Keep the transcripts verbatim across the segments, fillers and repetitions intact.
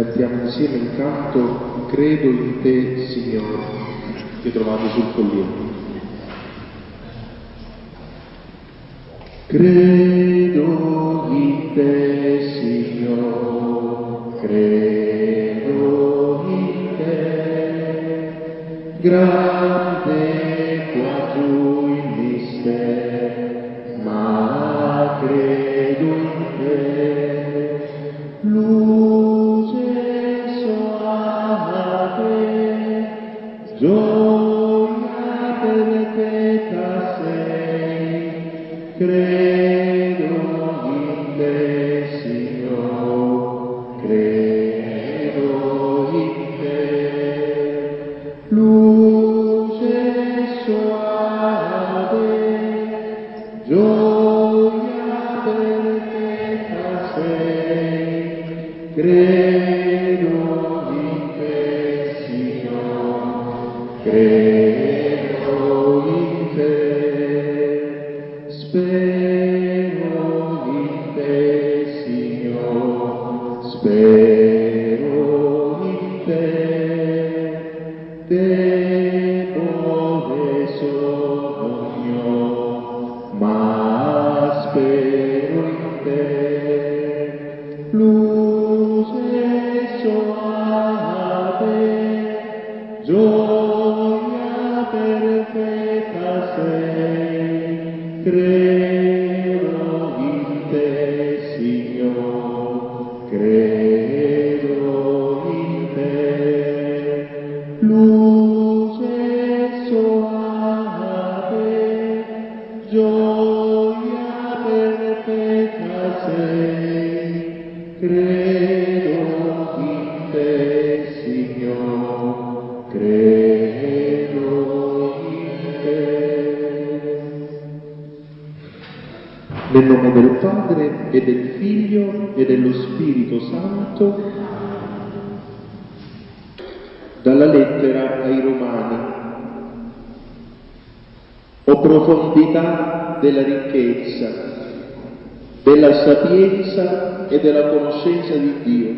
Cantiamo insieme il canto Credo in te, Signore, che trovate sul foglietto. Credo in te, Signore, credo in te, grande quanto il mistero, ma credo in te, luce soave, gioia perpetua sei, credo in te, Signore, credo in te, luce soave, gioia perpetua sei, credo in te, Signore, credo in te, spero in te, Signore, spero in te, debole sono io, ma spero in te, luce soave, gioia perpetua sei, credo in te, Signore, credo in te, luce soave, gioia perpetua sei, credo in te, Signore, credo in te. Nel nome del Padre e del Figlio e dello Spirito Santo, dalla lettera ai Romani. O profondità della ricchezza, della sapienza e della conoscenza di Dio,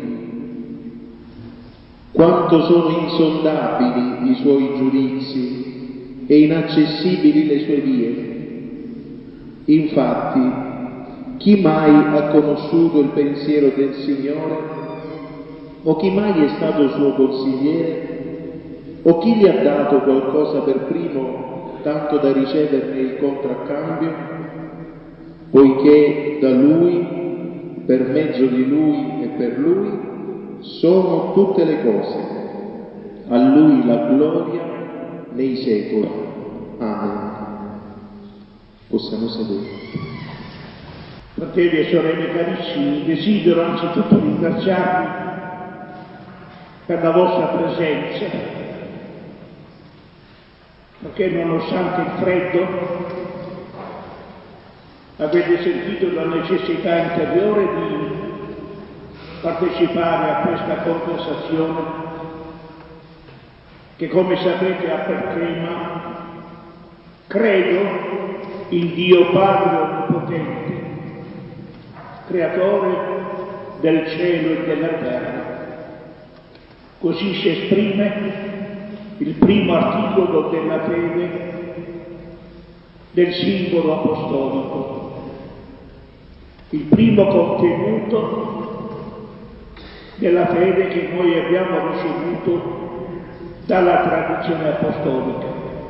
quanto sono insondabili i suoi giudizi e inaccessibili le sue vie. Infatti, chi mai ha conosciuto il pensiero del Signore? O chi mai è stato suo consigliere? O chi gli ha dato qualcosa per primo, tanto da riceverne il contraccambio? Poiché da Lui, per mezzo di Lui e per Lui, sono tutte le cose. A Lui la gloria nei secoli. Amen. Possiamo sedere. Fratelli e sorelle carissimi, desidero anzitutto ringraziarvi per la vostra presenza, perché nonostante il freddo avete sentito la necessità interiore di partecipare a questa conversazione che, come sapete, ha per tema credo in Dio Padre Onnipotente, creatore del cielo e della terra. Così si esprime il primo articolo della fede del simbolo apostolico, il primo contenuto della fede che noi abbiamo ricevuto dalla tradizione apostolica.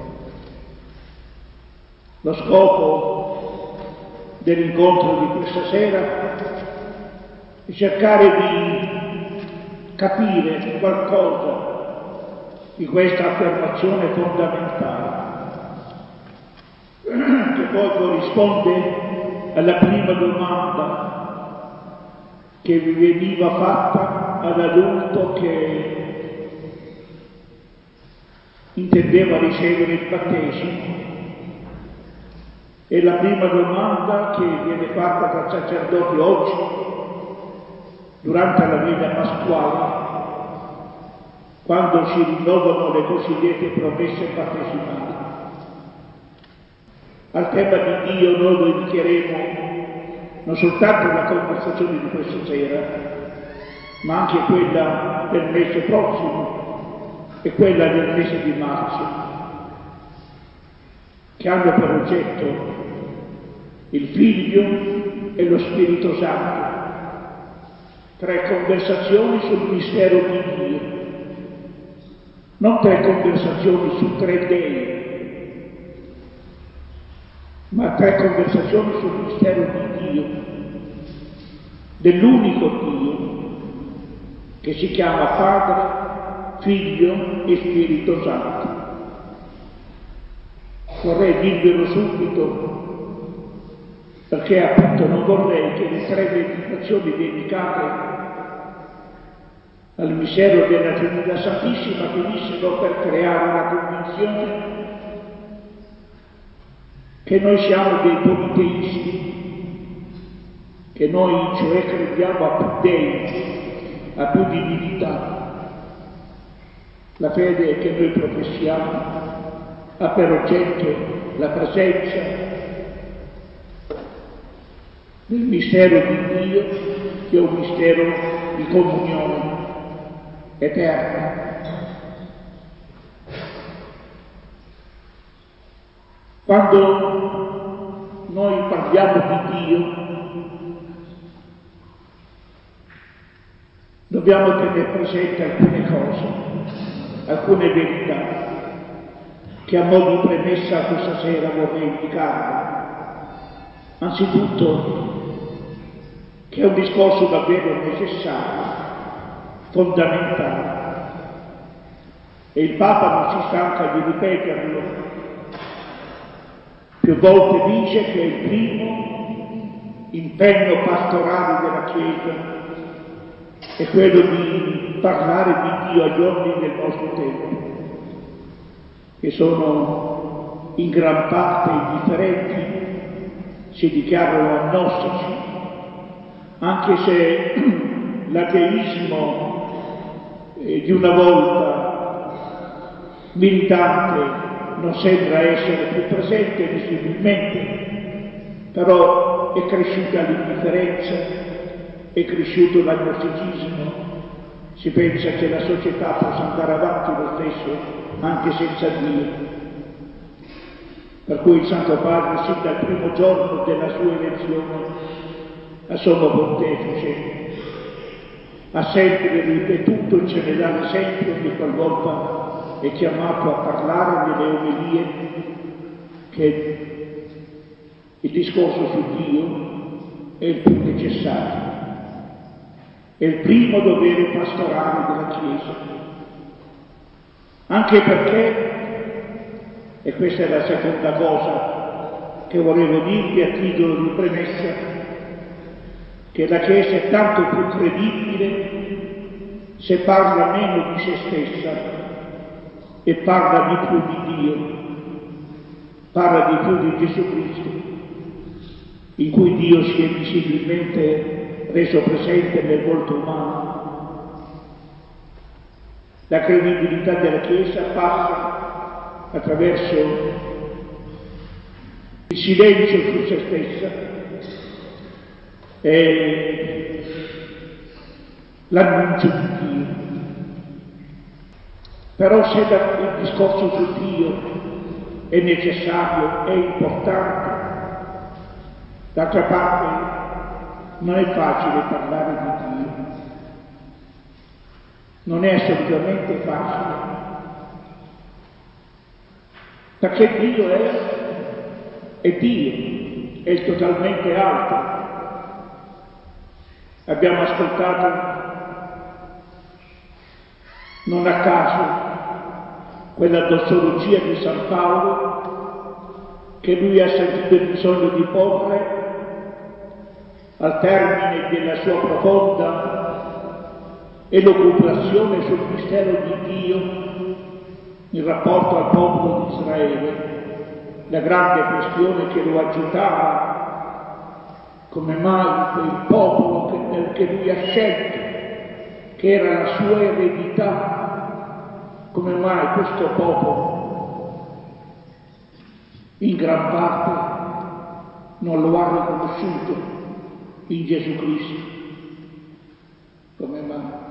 Lo scopo dell'incontro di questa sera è cercare di capire qualcosa di questa affermazione fondamentale, che poi corrisponde alla prima domanda che vi veniva fatta ad adulto che intendeva ricevere il battesimo. È la prima domanda che viene fatta dal sacerdote oggi, durante la veglia pasquale, quando si rinnovano le cosiddette promesse battesimali. Al tema di Dio noi lo dedicheremo non soltanto la conversazione di questa sera, ma anche quella del mese prossimo e quella del mese di marzo, che hanno per oggetto il Figlio e lo Spirito Santo, tre conversazioni sul mistero di Dio, non tre conversazioni su tre dei, ma tre conversazioni sul mistero di Dio, dell'unico Dio, che si chiama Padre, Figlio e Spirito Santo. Vorrei dirvelo subito, perché appunto non vorrei che le tre meditazioni dedicate al mistero della Trinità Santissima finissero per creare la convinzione che noi siamo dei politeisti, che noi cioè crediamo a più dei, a più divinità. La fede che noi professiamo ha per oggetto la presenza del mistero di Dio, che è un mistero di comunione eterna. Quando noi parliamo di Dio, dobbiamo tenere presente alcune cose, alcune verità, che a mo' di premessa questa sera vorrei indicarvi. Anzitutto, che è un discorso davvero necessario, fondamentale, e il Papa non si stanca di ripeterlo. Più volte dice che è il primo impegno pastorale della Chiesa è quello di parlare di Dio agli uomini del nostro tempo, che sono in gran parte indifferenti, si dichiarano agnostici, anche se l'ateismo eh, di una volta militante non sembra essere più presente visibilmente, però è cresciuta l'indifferenza, è cresciuto l'agnosticismo, si pensa che la società possa andare avanti lo stesso anche senza Dio. Per cui il Santo Padre, sin dal primo giorno della sua elezione a Sommo Pontefice, ha sempre ripetuto e ce ne dà l'esempio ogni qualvolta è chiamato a parlare nelle omelie, che il discorso su Dio è il più necessario, è il primo dovere pastorale della Chiesa, anche perché, e questa è la seconda cosa che volevo dirvi a titolo di premessa, che la Chiesa è tanto più credibile se parla meno di se stessa e parla di più di Dio, parla di più di Gesù Cristo, in cui Dio si è visibilmente reso presente nel volto umano. La credibilità della Chiesa passa attraverso il silenzio su se stessa e l'annuncio di Dio. Però se il discorso su Dio è necessario, è importante, d'altra parte non è facile parlare di Dio, non è assolutamente facile, perché Dio è, è Dio, è il totalmente altro. Abbiamo ascoltato non a caso quella dossologia di San Paolo che lui ha sentito il bisogno di porre al termine della sua profonda elucubrazione sul mistero di Dio in rapporto al popolo di Israele, la grande questione che lo agitava, come mai quel popolo che, che lui ha scelto, che era la sua eredità, come mai questo popolo in gran parte non lo ha riconosciuto in Gesù Cristo? Come mai?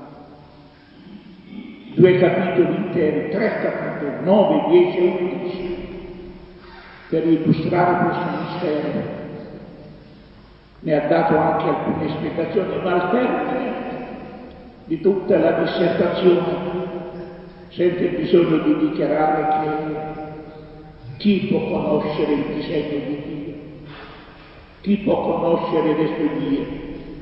due capitoli interi, tre capitoli, nove, dieci e undici, per illustrare questo mistero. Ne ha dato anche alcune spiegazioni, ma al termine di tutta la dissertazione sente il bisogno di dichiarare che chi può conoscere il disegno di Dio? Chi può conoscere le sue vie?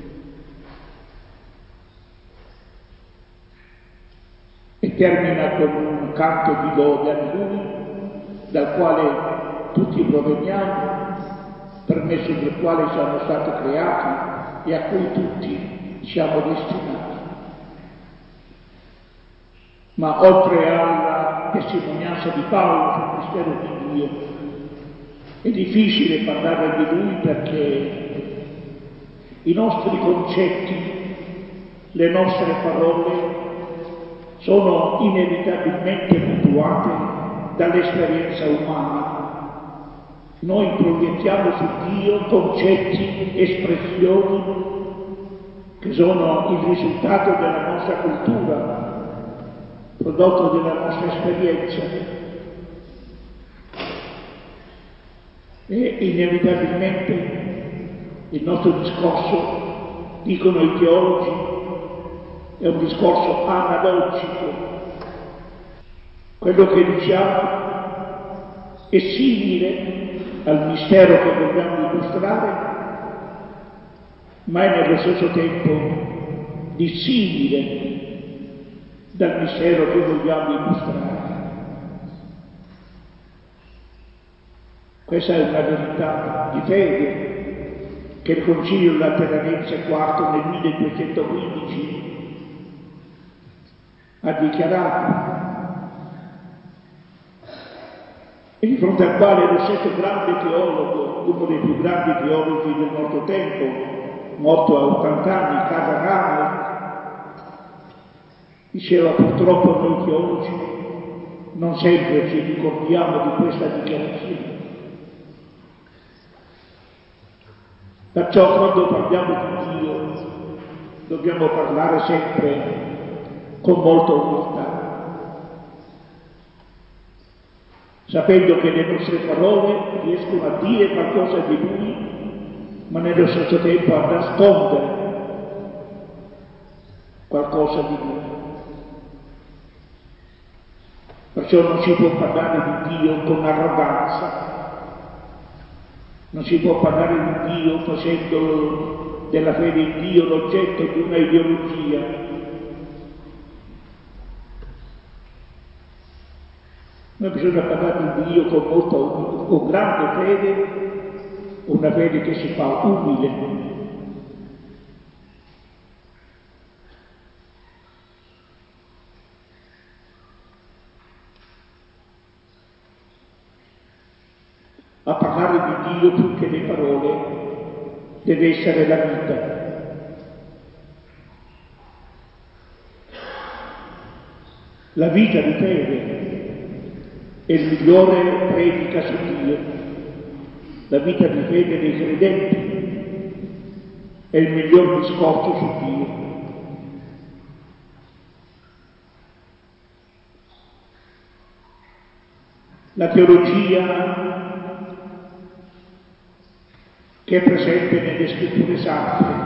E termina con un canto di lode a Lui, dal quale tutti proveniamo, per mezzo del quale siamo stati creati e a cui tutti siamo destinati. Ma oltre alla testimonianza di Paolo sul mistero di Dio, è difficile parlare di Lui perché i nostri concetti, le nostre parole sono inevitabilmente mutuate dall'esperienza umana. Noi proiettiamo su Dio concetti, espressioni che sono il risultato della nostra cultura, prodotto della nostra esperienza, e inevitabilmente il nostro discorso, dicono i teologi, è un discorso analogico. Quello che diciamo è simile al mistero che vogliamo illustrare, ma è nello stesso tempo dissimile dal mistero che vogliamo illustrare. Questa è una verità di fede che il Concilio Lateranense quarto nel milleduecentoquindici ha dichiarato, e di fronte al quale lo stesso grande teologo, uno dei più grandi teologi del nostro tempo, morto a ottanta anni, Karl Rahner, diceva: purtroppo noi teologi non sempre ci ricordiamo di questa dichiarazione. Perciò quando parliamo di Dio dobbiamo parlare sempre con molta umiltà, sapendo che le nostre parole riescono a dire qualcosa di Lui, ma nello stesso tempo a nascondere qualcosa di Lui. Perciò non si può parlare di Dio con arroganza, non si può parlare di Dio facendo della fede in Dio l'oggetto di una ideologia. Noi bisogna parlare di Dio con molta, con grande fede, una fede che si fa umile. A parlare di Dio più che le parole deve essere la vita. La vita di fede è il migliore predica su Dio. La vita di fede dei credenti è il miglior discorso su Dio. La teologia che è presente nelle scritture sacre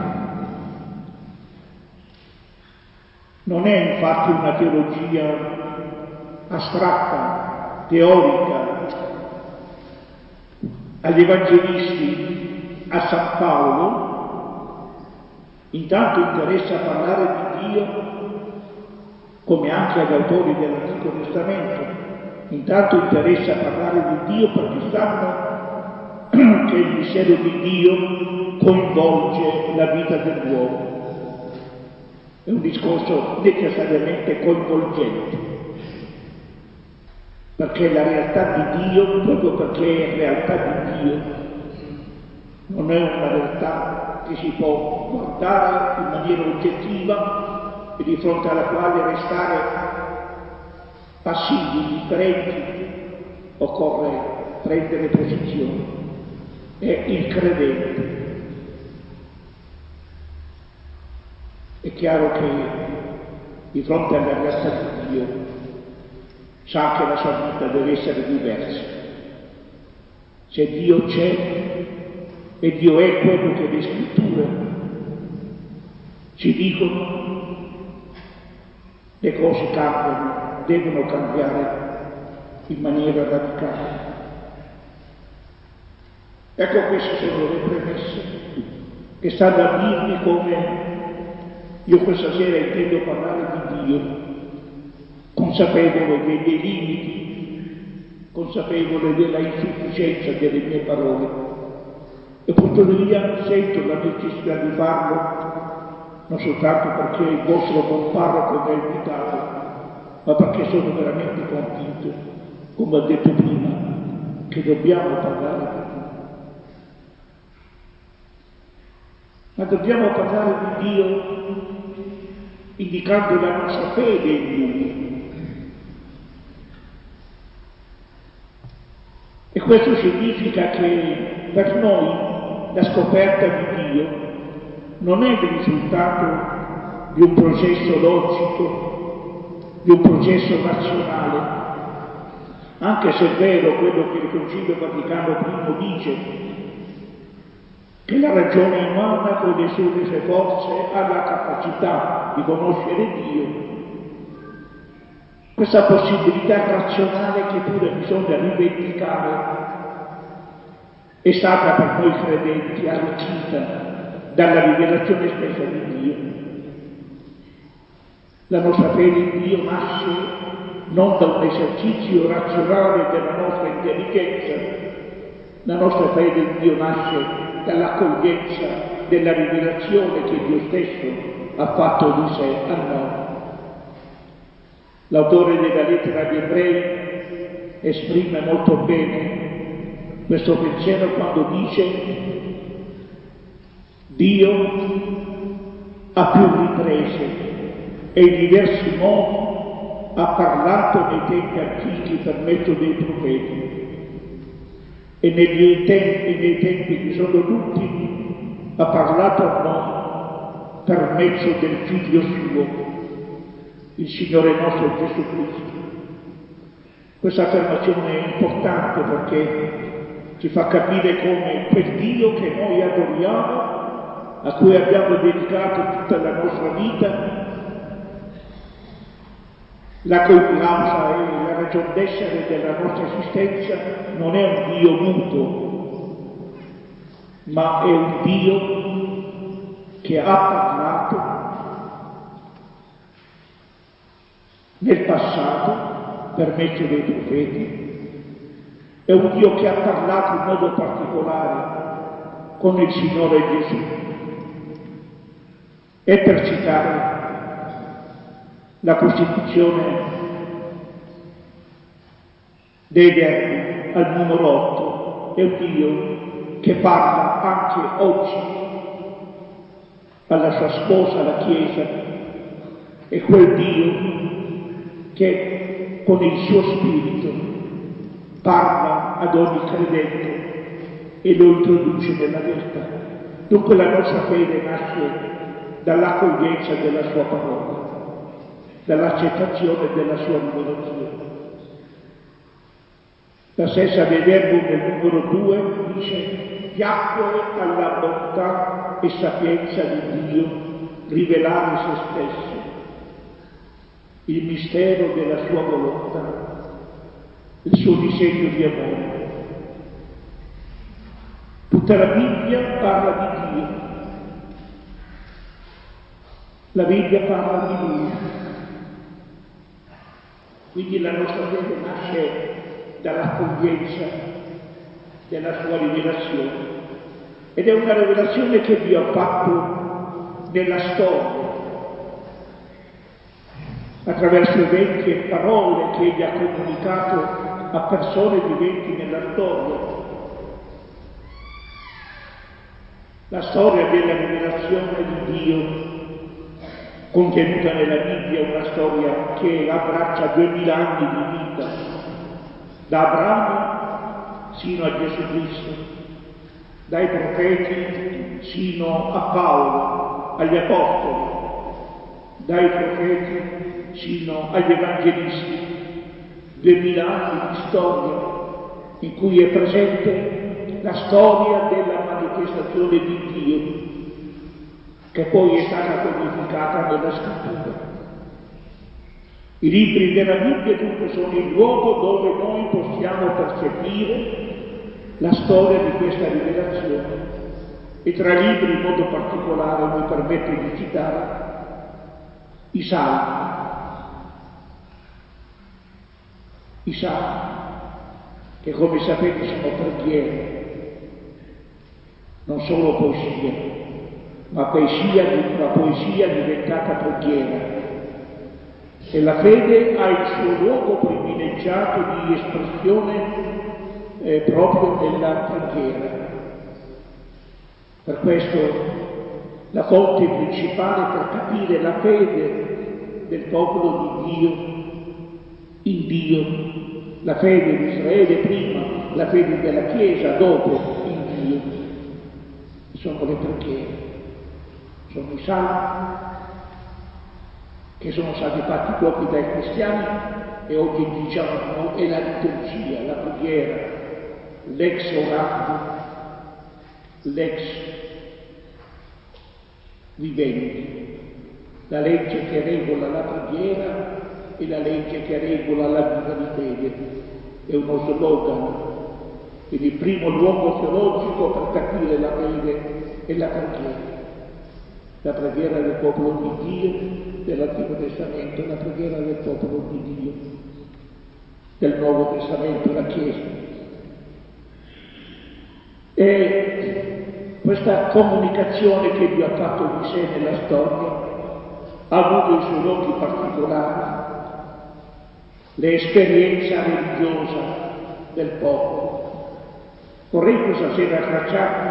non è infatti una teologia astratta, teorica. Agli evangelisti, a San Paolo, intanto interessa parlare di Dio, come anche agli autori dell'Antico Testamento, intanto interessa parlare di Dio perché sanno che il mistero di Dio coinvolge la vita dell'uomo. È un discorso necessariamente coinvolgente, perché la realtà di Dio, proprio perché è realtà di Dio, non è una realtà che si può guardare in maniera oggettiva e di fronte alla quale restare passivi, indifferenti. Occorre prendere posizione. È il credente. È chiaro che di fronte alla realtà di Dio, sa che la sua vita deve essere diversa. Se Dio c'è, e Dio è quello che le scritture ci dicono, le cose cambiano, devono cambiare in maniera radicale. Ecco, queste sono le premesse che stanno a dirmi come io questa sera intendo parlare di Dio, consapevole dei miei limiti, consapevole della insufficienza delle mie parole, e tuttavia sento la necessità di farlo non soltanto perché il vostro buon parroco mi ha invitato, ma perché sono veramente convinto, come ho detto prima, che dobbiamo parlare di Dio. Ma dobbiamo parlare di Dio indicando la nostra fede in Lui. E questo significa che per noi la scoperta di Dio non è il risultato di un processo logico, di un processo razionale, anche se è vero quello che il Concilio Vaticano primo dice, che la ragione umana con le sue forze ha la capacità di conoscere Dio. Questa possibilità razionale che pure bisogna rivendicare è stata per noi credenti arricchita dalla rivelazione stessa di Dio. La nostra fede in Dio nasce non da un esercizio razionale della nostra intelligenza, la nostra fede in Dio nasce dall'accoglienza della rivelazione che Dio stesso ha fatto di sé a noi. L'autore della lettera agli Ebrei esprime molto bene questo pensiero quando dice: Dio a più riprese e in diversi modi ha parlato nei tempi antichi per mezzo dei profeti. E negli tempi, nei tempi che sono l'ultimo, ha parlato a noi per mezzo del Figlio suo, il Signore nostro Gesù Cristo. Questa affermazione è importante perché ci fa capire come quel Dio che noi adoriamo, a cui abbiamo dedicato tutta la nostra vita, la cui causa e la ragion d'essere della nostra esistenza non è un Dio muto, ma è un Dio che ha parlato nel passato per mezzo dei profeti, è un Dio che ha parlato in modo particolare con il Signore Gesù. E per citare la Costituzione dei Verbi al numero otto, è un Dio che parla anche oggi alla sua sposa, la Chiesa, è quel Dio che con il suo spirito parla ad ogni credente e lo introduce nella verità. Dunque la nostra fede nasce dall'accoglienza della sua parola, dall'accettazione della sua rivelazione. La stessa dei Verbum nel numero due dice: piacque alla bontà e sapienza di Dio rivelare se stesso, il mistero della sua volontà, il suo disegno di amore. Tutta la Bibbia parla di Dio, la Bibbia parla di Lui. Quindi la nostra fede nasce dall'accoglienza della sua rivelazione, ed è una rivelazione che Dio ha fatto nella storia, attraverso eventi e parole che Egli ha comunicato a persone viventi nella storia. La storia della rivelazione di Dio contenuta nella Bibbia è una storia che abbraccia duemila anni di vita, da Abramo sino a Gesù Cristo, dai profeti sino a Paolo, agli apostoli, dai profeti sino agli evangelisti, duemila anni di storia in cui è presente la storia della manifestazione di Dio, che poi è stata codificata nella scrittura. I libri della Bibbia dunque sono il luogo dove noi possiamo percepire la storia di questa rivelazione, e tra i libri in modo particolare mi permetto di citare i Salmi. I Salmi, che come sapete sono preghiere, non solo poesia, ma poesia, ma poesia diventata preghiera. E la fede ha il suo luogo privilegiato di espressione eh, proprio nella preghiera. Per questo la fonte principale per capire la fede del popolo di Dio in Dio, la fede di Israele prima, la fede della Chiesa dopo in Dio, sono le preghiere, sono i Salmi, che sono stati fatti proprio dai cristiani e oggi diciamo è la liturgia, la preghiera, l'ex orando, l'ex vivendi, la legge che regola la preghiera e la legge che regola la vita di fede. È uno slogan, quindi il primo luogo teologico per capire la fede è la preghiera, la preghiera del popolo di Dio dell'Antico Testamento, la preghiera del popolo di Dio del Nuovo Testamento, la Chiesa. E questa comunicazione che Dio ha fatto di sé nella storia ha avuto i suoi luoghi particolari, l'esperienza religiosa del popolo. Vorrei questa sera tracciarvi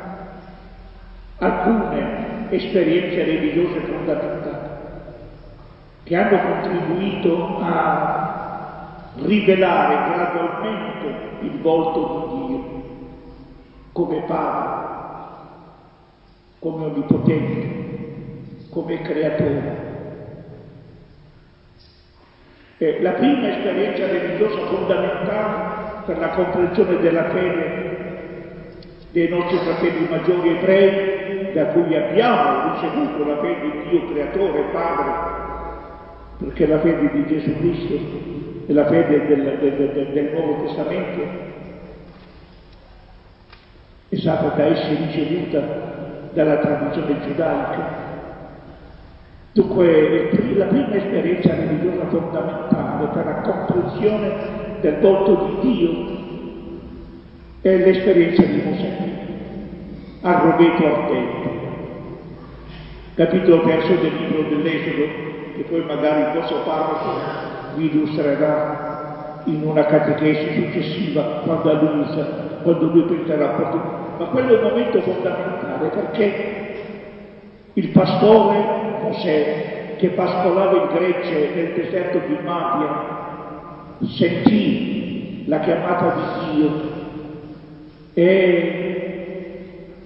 alcune esperienze religiose fondamentali che hanno contribuito a rivelare gradualmente il volto di Dio come Padre, come Onnipotente, come Creatore. Eh, la prima esperienza religiosa fondamentale per la comprensione della fede dei nostri fratelli maggiori ebrei, da cui abbiamo ricevuto la fede in Dio Creatore, Padre, perché la fede di Gesù Cristo e la fede del, del, del, del Nuovo Testamento è stata da essi ricevuta dalla tradizione giudaica. Dunque la prima esperienza religiosa fondamentale per la comprensione del volto di Dio è l'esperienza di Mosè al roveto ardente, capitolo terzo del libro dell'Esodo, che poi magari il vostro parroco vi illustrerà in una catechesi successiva quando lui, quando lui penserà opportuno. Ma quello è un momento fondamentale, perché il pastore Mosè, che pascolava il gregge nel deserto di Madian, sentì la chiamata di Dio e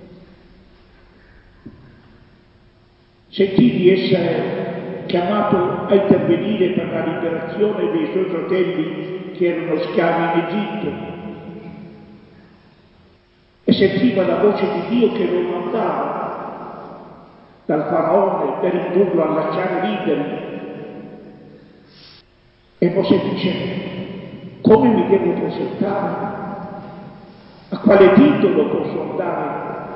sentì di essere chiamato a intervenire per la liberazione dei suoi fratelli che erano schiavi in Egitto, e sentiva la voce di Dio che lo mandava dal faraone per indurlo a lasciare liberi. E Mosè dice: come mi devo presentare? A quale titolo posso andare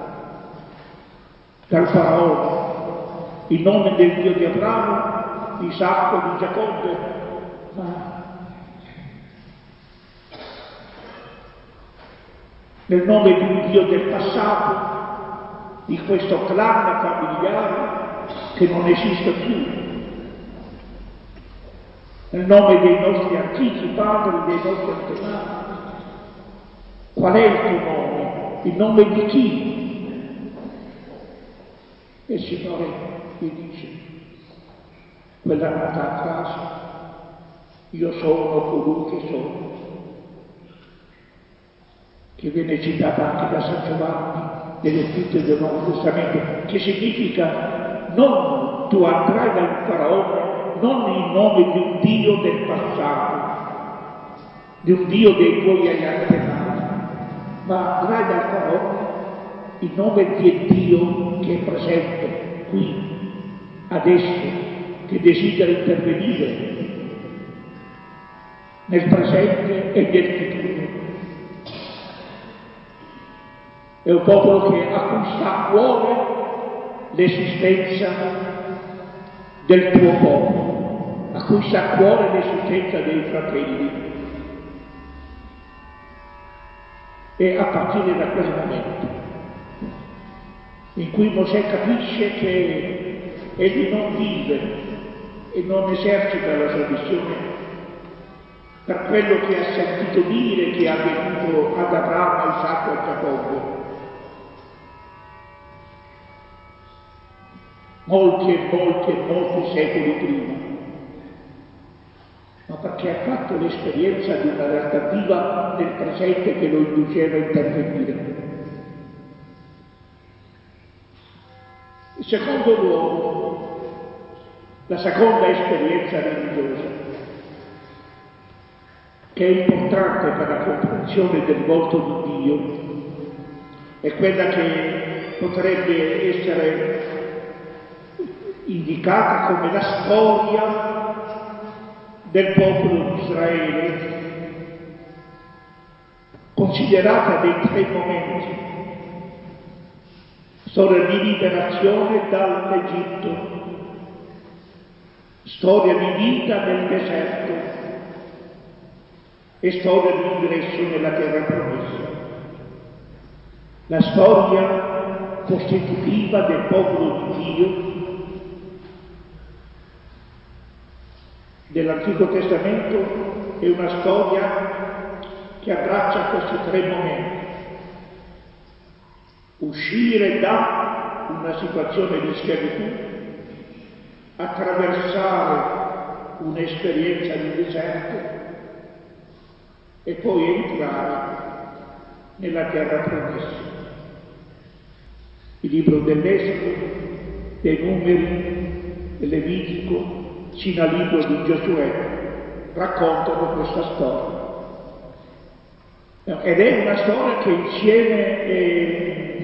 dal faraone? In nome del Dio di Abramo, di Isacco, di Giacobbe? Ma nel nome di un Dio del passato, di questo clan familiare che non esiste più, nel nome dei nostri antichi padri, dei nostri antenati. Qual è il tuo nome? Il nome di chi? E il Signore gli dice quella nota frase: io sono colui che sono, che viene citata anche da San Giovanni nelle scritte del Nuovo Testamento, che significa non tu andrai dal Faraone non in nome di un Dio del passato, di un Dio dei tuoi antenati, ma andrai dal Faraone in nome di Dio che è presente qui, adesso, che desidera intervenire nel presente e nel futuro. È un popolo che a cui sta a cuore l'esistenza del tuo popolo, a cui sta a cuore l'esistenza dei fratelli. E a partire da quel momento in cui Mosè capisce che egli non vive e non esercita la sua missione per quello che ha sentito dire che è avvenuto ad Abramo, a Isacco e a Giacobbe, molti e molti e molti secoli prima, ma perché ha fatto l'esperienza di una realtà viva nel presente che lo induceva a intervenire. Il secondo luogo, la seconda esperienza religiosa, che è importante per la comprensione del volto di Dio, è quella che potrebbe essere indicata come la storia del popolo di Israele, considerata dei tre momenti: storia di liberazione dall'Egitto, storia di vita nel deserto e storia di ingresso nella terra promessa. La storia costitutiva del popolo di Dio dell'Antico Testamento è una storia che abbraccia questi tre momenti: uscire da una situazione di schiavitù, attraversare un'esperienza di deserto e poi entrare nella terra promessa. Il libro dell'Esodo, dei Numeri, del Levitico, sino al libro di Giosuè raccontano questa storia. Ed è una storia che insieme è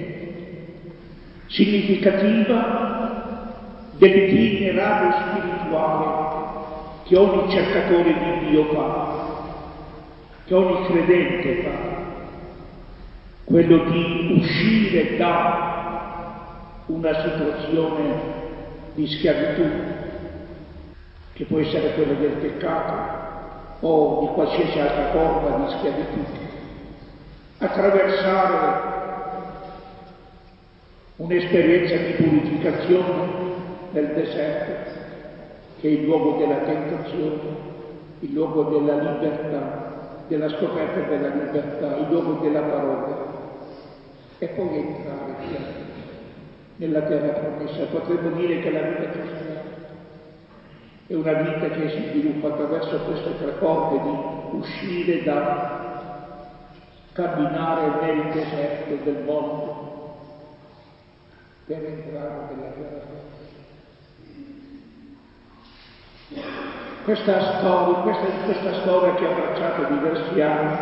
significativa dell'itinerario spirituale che ogni cercatore di Dio fa, che ogni credente fa, quello di uscire da una situazione di schiavitù, che può essere quella del peccato o di qualsiasi altra forma di schiavitù, attraversare un'esperienza di purificazione nel deserto, che è il luogo della tentazione, il luogo della libertà, della scoperta della libertà, il luogo della parola, e poi entrare nella terra promessa. Potremmo dire che la vita cristiana è una vita che si sviluppa attraverso queste tre forme di uscire da camminare nel deserto del mondo per entrare nella terra promessa. Questa storia, questa, questa storia che ha abbracciato diversi anni,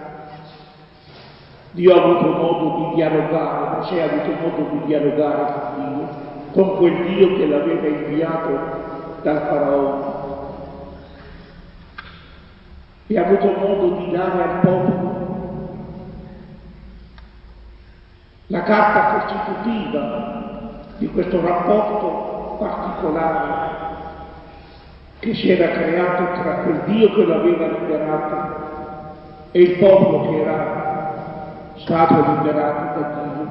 Dio ha avuto modo di dialogare, Mosè ha avuto modo di dialogare con Dio, con quel Dio che l'aveva inviato dal Faraone, e ha avuto modo di dare al popolo la carta costitutiva di questo rapporto particolare che si era creato tra quel Dio che lo aveva liberato e il popolo che era stato liberato da Dio.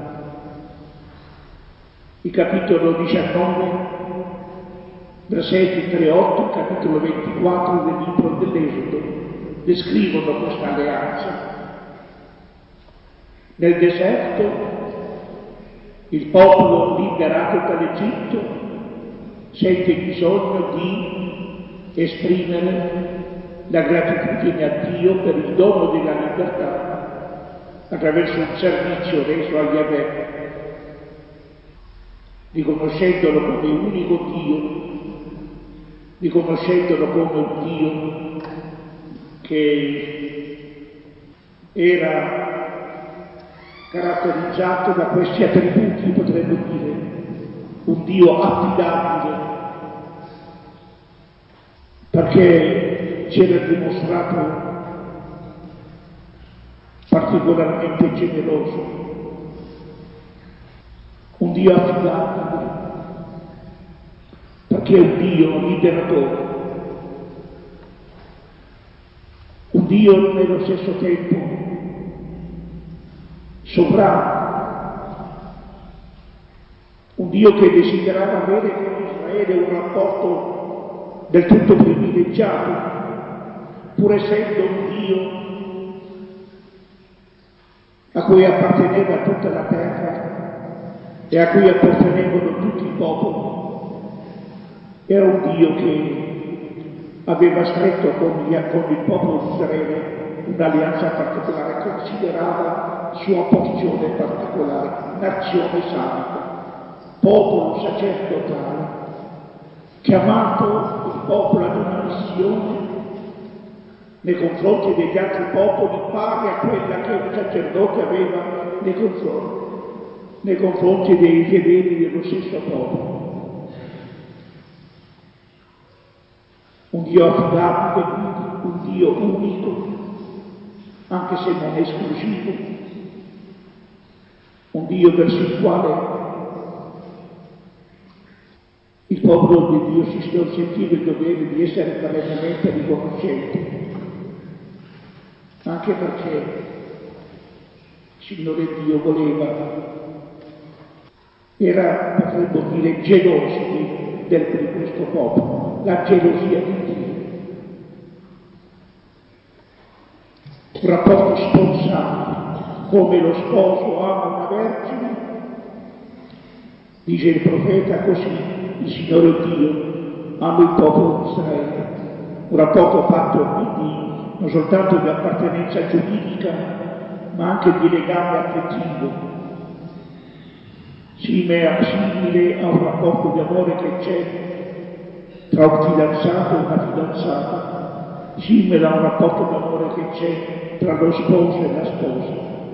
Il capitolo diciannove, versetti tre a otto, il capitolo ventiquattro del libro dell'Esodo descrivono questa alleanza. Nel deserto il popolo liberato dall'Egitto sente bisogno di esprimere la gratitudine a Dio per il dono della libertà attraverso un servizio reso a Yahweh. riconoscendolo come unico Dio, riconoscendolo come un Dio che era caratterizzato da questi attributi, potremmo dire, un Dio affidabile, perché si era dimostrato particolarmente generoso, un Dio affidabile, perché è un Dio liberatore, un Dio nello stesso tempo sovrano, un Dio che desiderava avere con Israele un rapporto del tutto privilegiato, pur essendo un Dio a cui apparteneva tutta la terra e a cui appartenevano tutti i popoli. Era un Dio che aveva stretto con, gli, con il popolo di Israele un'alleanza particolare, considerava sua porzione particolare, nazione santa, popolo sacerdotale, chiamato il popolo ad una missione nei confronti degli altri popoli pari a quella che un sacerdote aveva nei confronti, nei confronti dei fedeli dello stesso popolo. Un Dio affidabile, quindi, un Dio unico, anche se non esclusivo, un Dio verso il quale il popolo di Dio si sentiva il dovere di essere perennemente riconoscente, anche perché il Signore Dio voleva, era, potremmo dire, geloso di, del, di questo popolo, la gelosia di Dio. Rapporti sponsali, come lo sposo ama una vergine, dice il profeta, così il Signore Dio ama il popolo di Israele. Un rapporto fatto quindi non soltanto di appartenenza giuridica, ma anche di legame affettivo, simile a un rapporto di amore che c'è tra un fidanzato e una fidanzata, simile a un rapporto d'amore che c'è tra lo sposo e la sposa.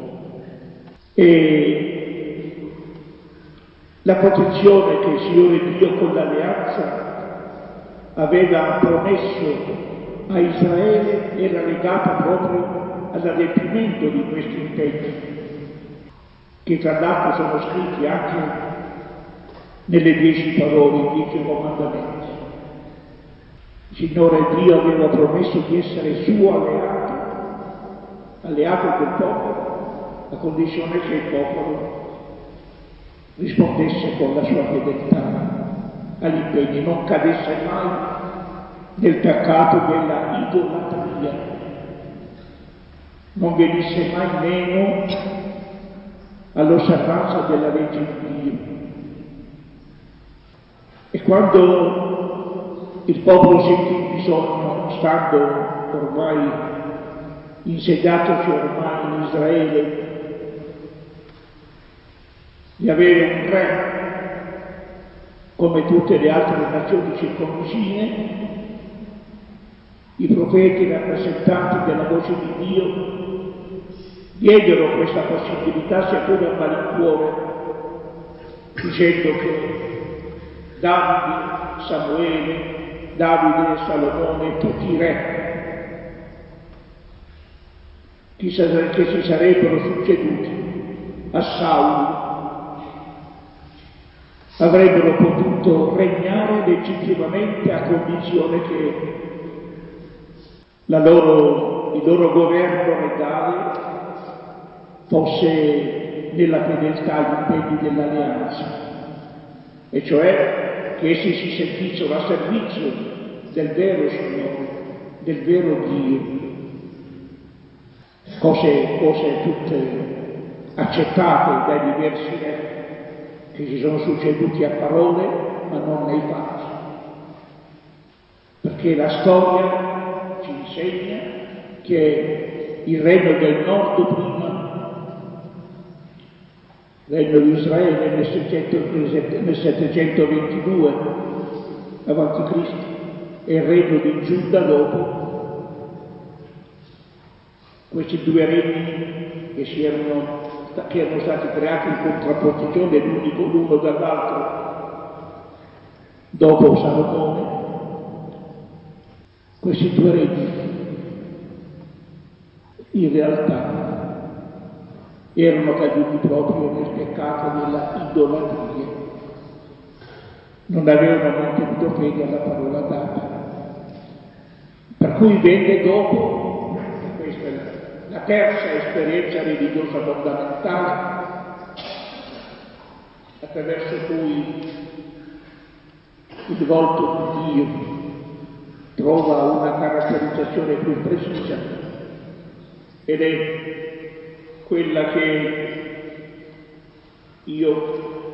E la protezione che il Signore Dio con l'alleanza aveva promesso a Israele era legata proprio all'adempimento di questi impegni, che tra l'altro sono scritti anche nelle dieci parole, i dieci comandamenti. Il Signore Dio aveva promesso di essere suo alleato, alleato del popolo, a condizione che il popolo rispondesse con la sua fedeltà agli impegni, non cadesse mai nel peccato della idolatria, non venisse mai meno all'osservanza della legge di Dio. E quando il popolo sentì il bisogno, stando ormai insediatosi ormai in Israele, di avere un re come tutte le altre nazioni circonvicine, i profeti rappresentanti della voce di Dio diedero questa possibilità, sia pure a malincuore, dicendo che Davide, Samuele, Davide, Salomone, tutti i re che si sarebbero succeduti a Saulo avrebbero potuto regnare legittimamente a condizione che la loro, il loro governo regale fosse nella fedeltà agli impegni dell'alleanza, e cioè che essi si sentissero a servizio del vero Signore, del vero Dio, cose, cose tutte accettate dai diversi re che si sono succeduti a parole ma non nei fatti, perché la storia ci insegna che il regno del nord prima regno di Israele nel settecentoventidue avanti Cristo e il regno di Giuda dopo. Questi due regni che, si erano, che erano stati creati in contrapposizione l'uno dall'altro dopo Salomone, questi due regni in realtà erano caduti proprio nel peccato della idolatria, non avevano mantenuto fede alla parola data, per cui venne dopo, e questa è la terza esperienza religiosa fondamentale, attraverso cui il volto di Dio trova una caratterizzazione più precisa, ed è quella che io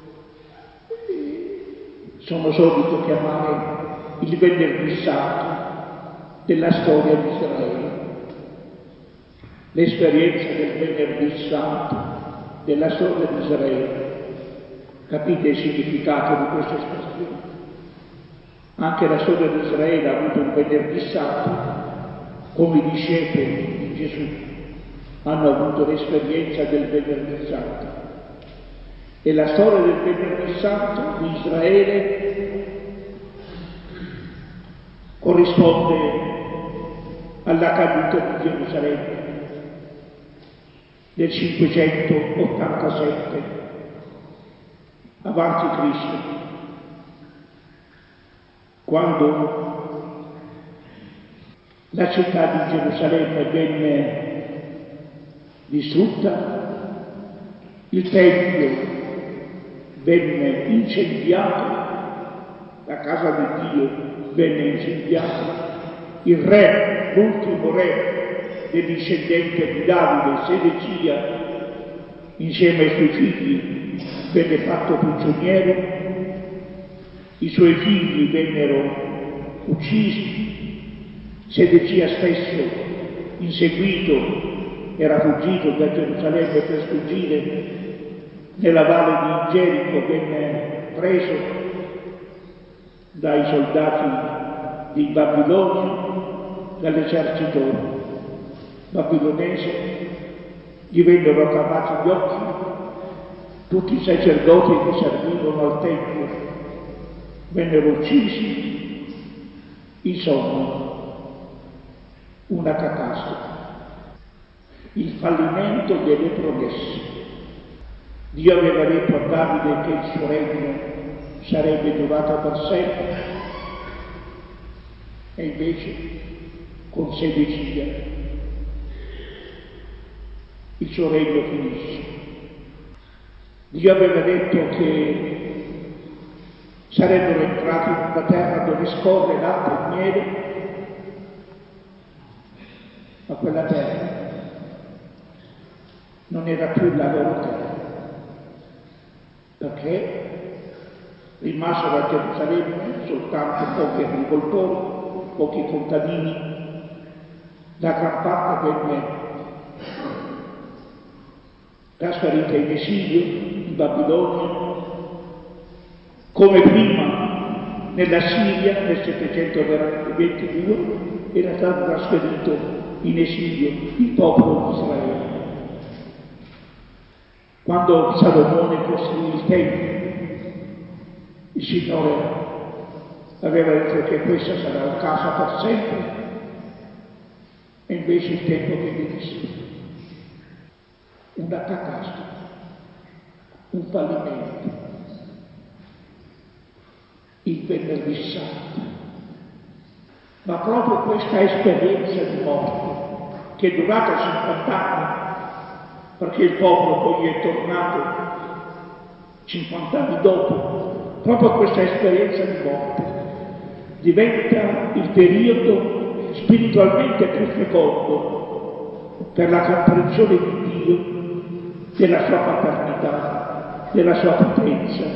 sono solito chiamare il venerdì santo della storia di Israele. L'esperienza del venerdì santo della storia di Israele. Capite il significato di questa espressione? Anche la storia di Israele ha avuto un venerdì santo, come i discepoli di Gesù hanno avuto l'esperienza del venerdì santo. E la storia del venerdì santo di Israele corrisponde alla caduta di Gerusalemme nel cinquecentottantasette avanti Cristo, quando la città di Gerusalemme venne distrutta, il Tempio venne incendiato, la casa di Dio venne incendiata, il re, l'ultimo re del di Davide, Sedecia, insieme ai suoi figli, venne fatto prigioniero, i suoi figli vennero uccisi, Sedecia stesso, inseguito, era fuggito da Gerusalemme per sfuggire nella valle di Gerico, venne preso dai soldati di Babilonia, dall'esercito babilonese, gli vennero cavati gli occhi, tutti i sacerdoti che servivano al Tempio vennero uccisi, insomma una catastrofe, il fallimento delle promesse. Dio aveva detto a Davide che il suo regno sarebbe durato per sempre, e invece con Sedecia il suo regno finisce. Dio aveva detto che sarebbero entrati in una terra dove scorre latte e miele, ma quella terra non era più la loro terra, perché rimasero a Gerusalemme soltanto pochi agricoltori, pochi contadini, la gran parte venne trasferita in esilio in Babilonia, come prima nella Siria nel settecentoventidue era stato trasferito in esilio il popolo di Israele. Quando Salomone costruì il Tempio, il Signore aveva detto che questa sarà la casa per sempre, e invece il Tempio venne distrutto. Una catastrofe, un fallimento, il venerdì santo. Ma proprio questa esperienza di morte, che è durata cinquanta anni, perché il popolo poi è tornato cinquanta anni dopo, proprio questa esperienza di morte diventa il periodo spiritualmente più fecondo per la comprensione di Dio, della sua paternità, della sua potenza,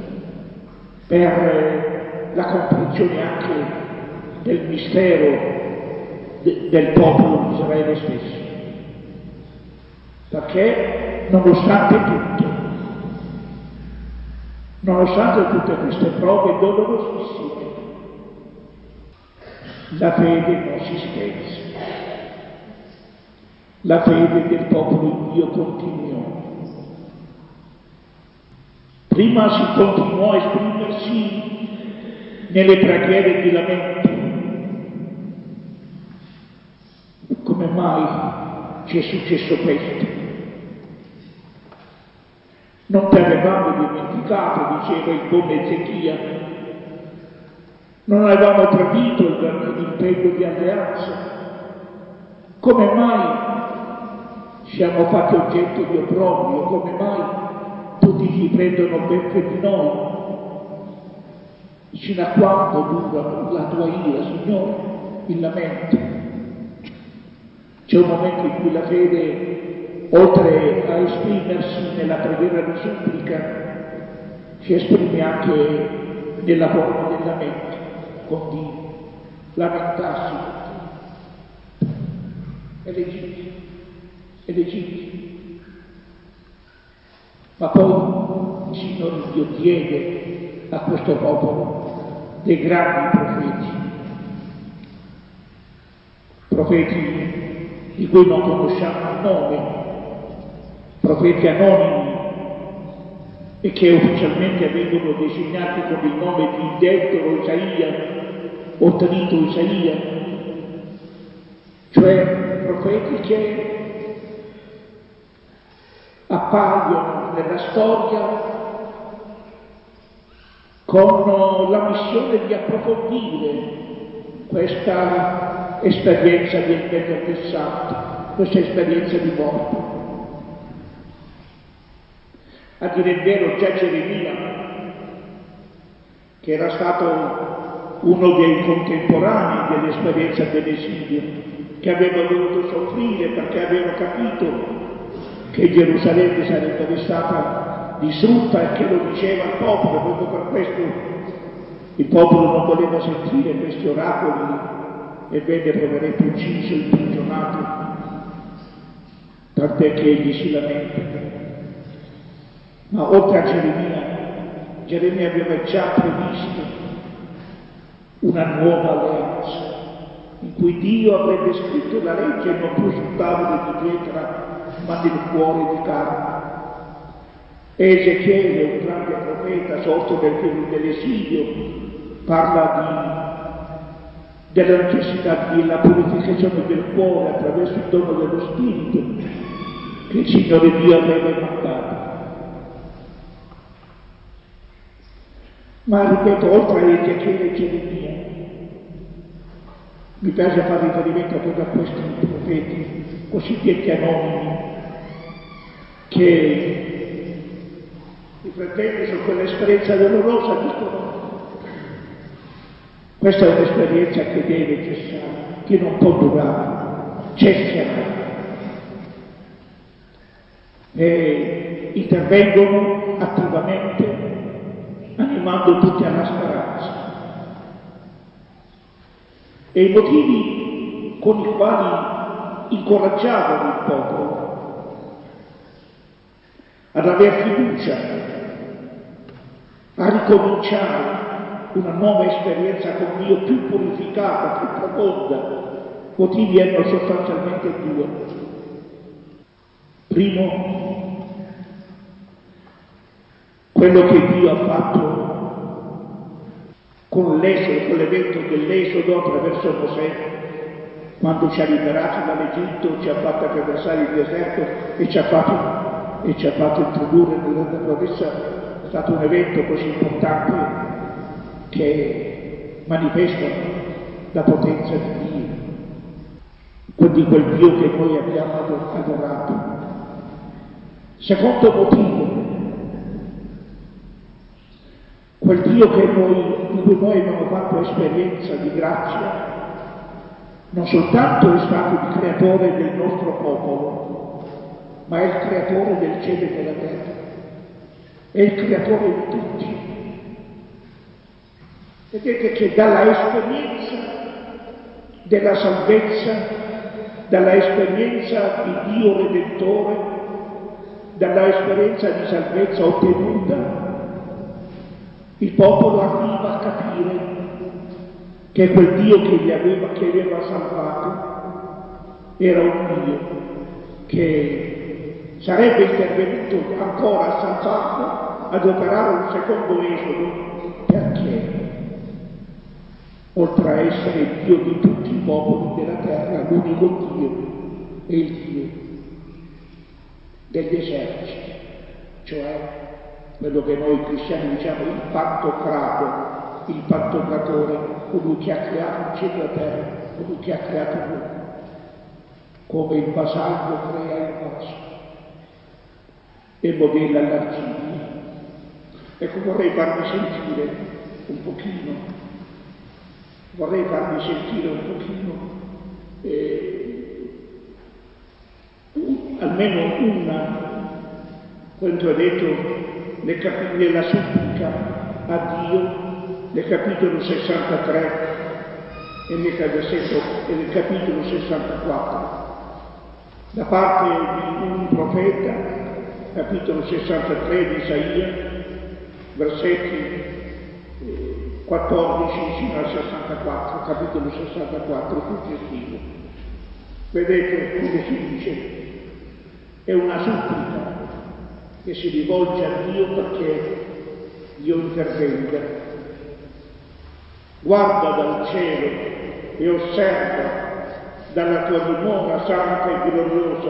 per la comprensione anche del mistero de- del popolo di Israele stesso. Perché, nonostante tutto, nonostante tutte queste prove dolorosissime, la fede non si spense. La fede del popolo in Dio continuò. Prima si continuò a esprimersi nelle preghiere di lamento. Come mai ci è successo questo? Non ti avevamo dimenticato, diceva il buon Ezechia. Non avevamo tradito l'impegno di alleanza. Come mai siamo fatti oggetto di opprobrio? Come mai tutti ci prendono beffe di noi? Sino a quando dura la tua ira, Signore? Il lamento. C'è un momento in cui la fede, oltre a esprimersi nella preghiera di supplica, si esprime anche nella forma del lamento con Dio. Lamentarsi con Dio. È legittimo, è legittimo. Ma poi il Signore Dio diede a questo popolo dei grandi profeti, profeti di cui non conosciamo il nome, profeti anonimi e che ufficialmente vengono designati con il nome di Idectoro Isaia o Trito Isaia, cioè profeti che appaiono nella storia con la missione di approfondire questa esperienza del venerdì santo, questa esperienza di morte. A dire il vero, già Geremia, che era stato uno dei contemporanei dell'esperienza dell'esilio, che aveva dovuto soffrire perché aveva capito che Gerusalemme sarebbe restata distrutta e che lo diceva al popolo, proprio per questo il popolo non voleva sentire questi oracoli e venne poveretto ucciso, imprigionato, tant'è che egli si lamenta. Ma oltre a Geremia, Geremia aveva già previsto una nuova alleanza, in cui Dio avrebbe scritto la legge non più su tavole di pietra, ma nel cuore di carne. E Ezechiele, un grande profeta sorto nel periodo dell'esilio, parla di, della necessità della purificazione del cuore attraverso il dono dello Spirito che il Signore Dio avrebbe mandato. Ma ripeto, oltre a Ezechiele e Geremia, mi piace fare riferimento proprio a questi profeti cosiddetti anonimi, che riflettendo su quell'esperienza dolorosa dicono: questa è un'esperienza che deve cessare, che non può durare, cesserà. E intervengono attivamente, animando tutti alla speranza. E i motivi con i quali incoraggiavano il popolo ad aver fiducia, a ricominciare una nuova esperienza con Dio più purificata, più profonda, motivi erano sostanzialmente due. Primo, quello che Dio ha fatto con l'esodo, con l'evento dell'esodo attraverso Mosè, quando ci ha liberati dall'Egitto, ci ha fatto attraversare il deserto e ci ha fatto, e ci ha fatto introdurre nella terra promessa, è stato un evento così importante che manifesta la potenza di Dio, di quel Dio che noi abbiamo adorato. Secondo motivo, quel Dio che noi, di cui noi abbiamo fatto esperienza di grazia, non soltanto è stato il creatore del nostro popolo, ma è il creatore del cielo e della terra, è il creatore di tutti. Vedete che dalla esperienza della salvezza, dalla esperienza di Dio Redentore, dalla esperienza di salvezza ottenuta, il popolo arriva a capire che quel Dio che li aveva, che aveva salvato era un Dio che sarebbe intervenuto ancora a salvarlo, ad operare un secondo esodo, perché oltre a essere il Dio di tutti i popoli della terra, l'unico Dio è il Dio degli eserciti, cioè quello che noi cristiani diciamo il pantocrator, il pantocratore, colui che ha creato il cielo e la terra, colui che ha creato l'uomo, come il vasaglio crea il vaso e modella l'argilla. Ecco, vorrei farvi sentire un pochino, vorrei farvi sentire un pochino, eh, un, almeno una, quanto è detto nel capi- nella supplica a Dio, nel capitolo sessantatré e nel, versetto, e nel capitolo sessantaquattro, da parte di un profeta, capitolo sessantatré di Isaia, versetti quattordici fino al sessantaquattro, capitolo sessantaquattro successivo. Vedete come si dice? È una supplica che si rivolge a Dio perché Dio intervenga. Guarda dal cielo e osserva dalla tua dimora santa e gloriosa,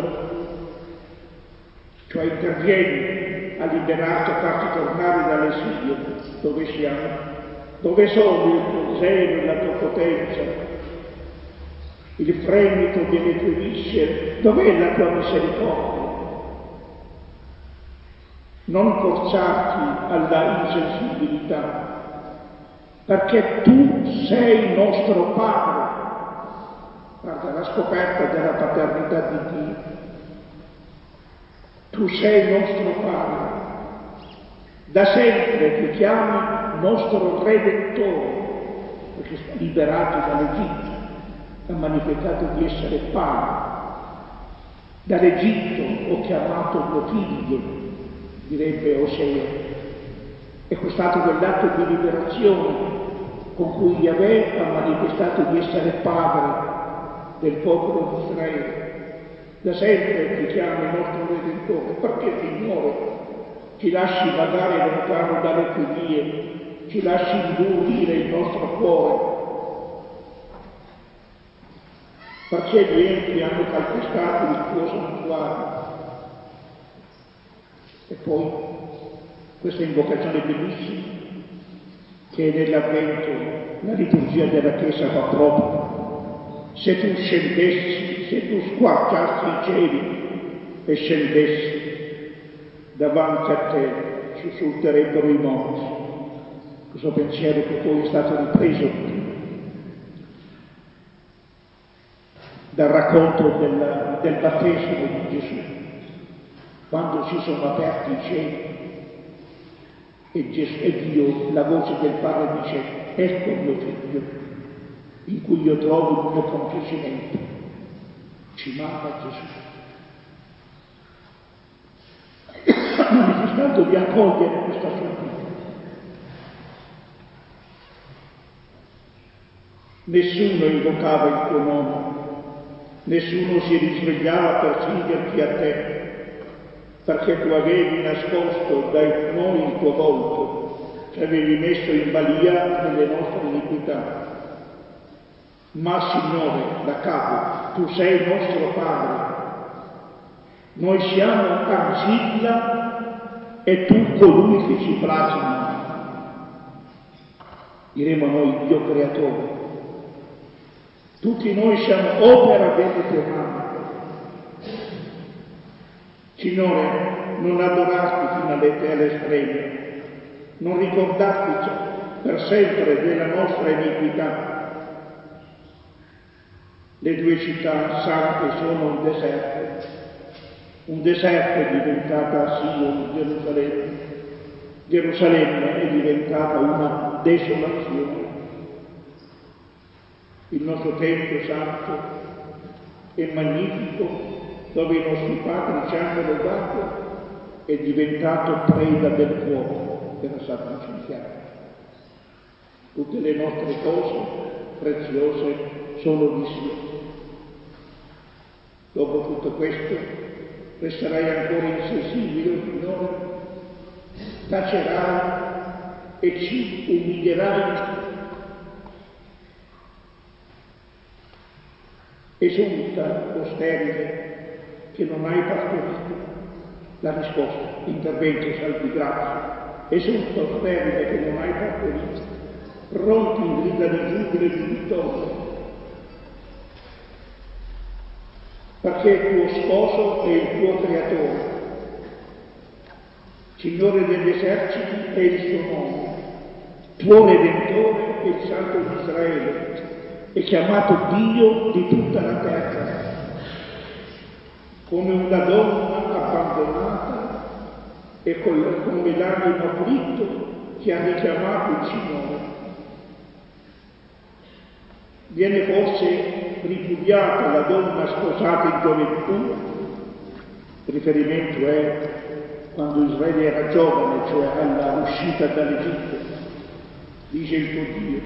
cioè intervieni a liberarci, a farci tornare dall'esilio dove siamo, dove sono il tuo zelo e la tua potenza, il fremito delle tue viscere, dov'è la tua misericordia? Non forzarti alla insensibilità, perché tu sei nostro Padre. Guarda, la scoperta della paternità di Dio. Tu sei nostro Padre, da sempre ti chiami nostro Redentore, perché liberati dall'Egitto ha manifestato di essere Padre. Dall'Egitto ho chiamato mio figlio, direbbe Osea. Ecco, è stato quell'atto di liberazione con cui Yahweh ha manifestato di essere Padre del popolo di Israele. Da sempre ti chiami nostro Redentore, perché Signore ci lasci vagare lontano dalle tue vie, ci lasci indurire il nostro cuore, perché gli empi hanno calpestato il tuo santuario. E poi questa invocazione bellissima che nell'Avvento la liturgia della Chiesa fa proprio. Se tu scendessi, se tu squarciassi i cieli e scendessi, davanti a te sussulterebbero i morti. Questo pensiero che poi è stato ripreso dal racconto della, del battesimo di Gesù, quando si sono aperti i cieli e, Gesù, e Dio, la voce del Padre dice: ecco mio figlio, in cui io trovo il mio compiacimento. Ci manda Gesù, manifestando di accogliere questa supplica. Nessuno invocava il tuo nome, nessuno si risvegliava per fingerti a te, perché tu avevi nascosto da noi il tuo volto, ci avevi messo in balia delle nostre iniquità. Ma Signore, da capo, tu sei nostro Padre, noi siamo argilla e tu colui che ci plasma. Diremo noi Dio creatore. Tutti noi siamo opera delle tue mani. Signore, non adorarti fino all'estremo, non ricordarti per sempre della nostra iniquità. Le tue città sante sono un deserto, un deserto è diventata Sion, Gerusalemme. Gerusalemme è diventata una desolazione. Il nostro Tempio santo e magnifico, dove i nostri padri ci hanno lodato, è diventato preda del fuoco, era stato incendiato. tutte le nostre cose preziose sono disgiunte. Dopo tutto questo, resterai ancora insensibile, o Signore? Tacerai e ci umilierai? Esulta, o sterile, che non hai partorito? La risposta, intervento, salvi grazia. Esulta, o sterile, che non hai partorito? Rompi in grida di giubilo e di vittoria, perché il tuo sposo è il tuo creatore, Signore degli eserciti è il suo nome, tuo Redentore è il Santo di Israele, è chiamato Dio di tutta la terra. Come una donna abbandonata e come l'animo afflitto che ha richiamato il Signore. Viene forse ripudiata la donna sposata in gioventù? Il riferimento è quando Israele era giovane, cioè alla uscita dall'Egitto. Dice il tuo Dio: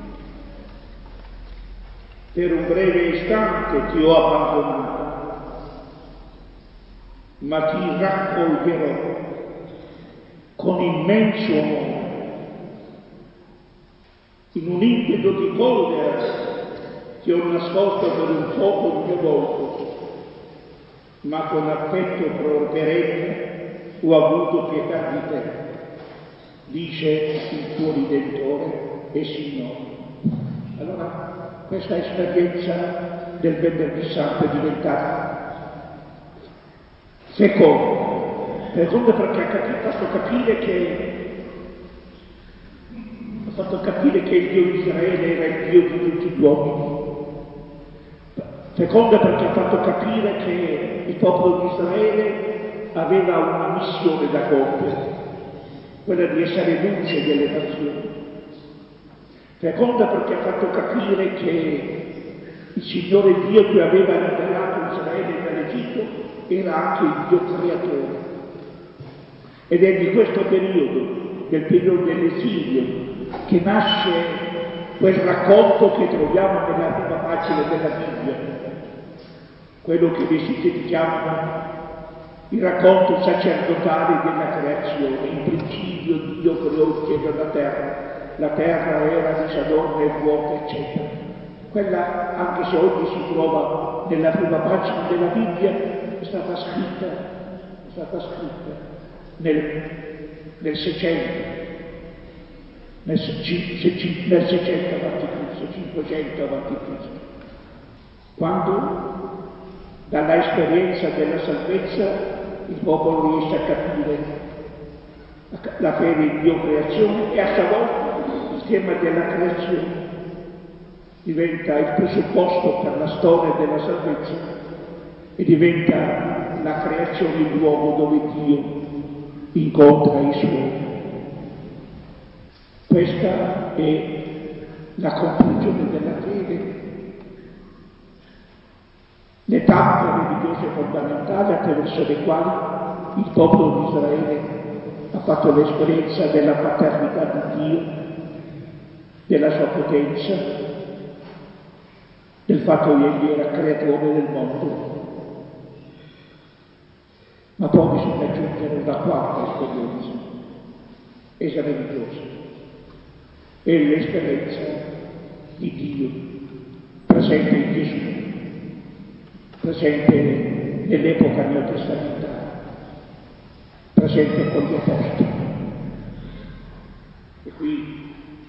per un breve istante ti ho abbandonata, ma ti raccoglierò con immenso amore. In un impeto di collera ti ho nascosto per un poco il mio volto, ma con affetto perenne ho avuto pietà di te, dice il tuo Redentore e Signore. Allora, questa esperienza del Venerdì Santo è diventata feconda, feconda perché ha capito, fatto capire che ha fatto capire che il Dio di Israele era il Dio di tutti gli uomini. Feconda perché ha fatto capire che il popolo di Israele aveva una missione da compiere, quella di essere luce delle nazioni. Feconda perché ha fatto capire che il Signore Dio che aveva liberato Israele dall'Egitto era anche il Dio creatore. Ed è di questo periodo, del periodo dell'esilio, che nasce quel racconto che troviamo nella prima pagina della Bibbia, quello che le sinteti chiamano il racconto sacerdotale della creazione. In principio Dio creò il cielo e la terra, la terra era disadorna e vuota, eccetera. Quella, anche se oggi si trova nella prima pagina della Bibbia, è stata scritta, è stata scritta nel, nel seicento, nel, nel seicento avanti Cristo, cinquecento avanti Cristo, quando dalla esperienza della salvezza il popolo riesce a capire la fede in Dio creazione e a sua volta il tema della creazione diventa il presupposto per la storia della salvezza e diventa la creazione il luogo dove Dio incontra i suoi. Questa è la conclusione della fede, le tappe religiose fondamentali attraverso le quali il popolo di Israele ha fatto l'esperienza della paternità di Dio, della sua potenza, del fatto che egli era creatore del mondo. Ma poi bisogna aggiungere una quarta esperienza, essa religiosa, è l'esperienza di Dio presente in Gesù, presente nell'epoca neotestamentale, presente con gli apostoli. E qui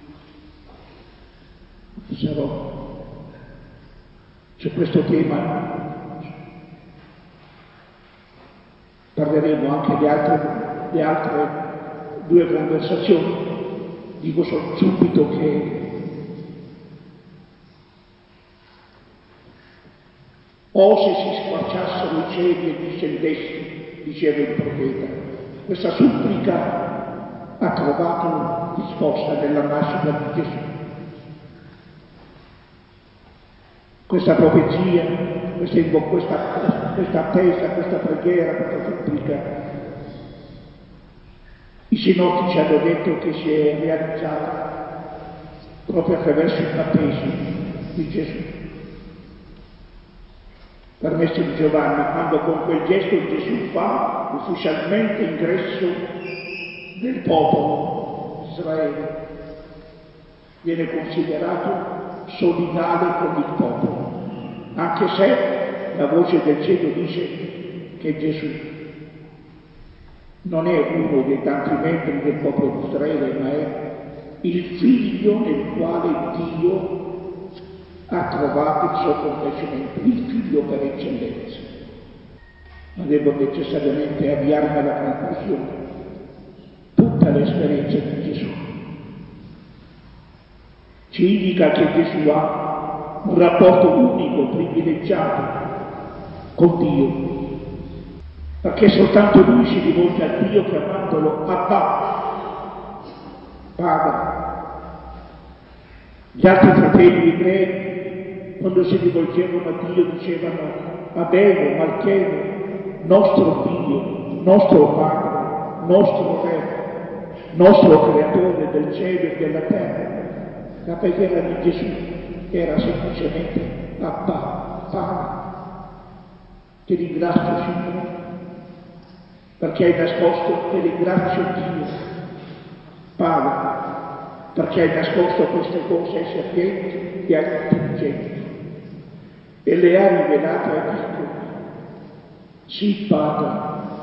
sarò su questo tema, parleremo anche di altre, di altre due conversazioni. Dico subito che o se si squarciassero i cieli e discendessi, diceva il profeta. Questa supplica ha trovato risposta nella nascita di Gesù. Questa profezia, questa, questa, questa attesa, questa preghiera, questa supplica, i sinottici hanno detto che si è realizzata proprio attraverso il battesimo di Gesù. Permesso di Giovanni, quando con quel gesto Gesù fa ufficialmente ingresso nel popolo di Israele, viene considerato solidale con il popolo, anche se la voce del cielo dice che Gesù non è uno dei tanti membri del popolo di Israele, ma è il figlio nel quale Dio ha trovato il suo compiacimento, il figlio per eccellenza. Ma devo necessariamente avviarmi alla conclusione. Tutta l'esperienza di Gesù ci indica che Gesù ha un rapporto unico, privilegiato con Dio, perché soltanto Lui si rivolge a Dio chiamandolo Abba, Padre. Gli altri fratelli ebrei, quando si rivolgevano a Dio, dicevano Abene, Malchene, nostro Dio, nostro Padre, nostro Re, nostro Creatore del cielo e della terra. La preghiera di Gesù era semplicemente Abba, Padre. Ti ringrazio, Signore, perché hai nascosto, ti ringrazio Dio, Padre, perché hai nascosto queste cose ai sapienti e agli intelligenti e le ha rivelate ai piccoli. Sì, Padre,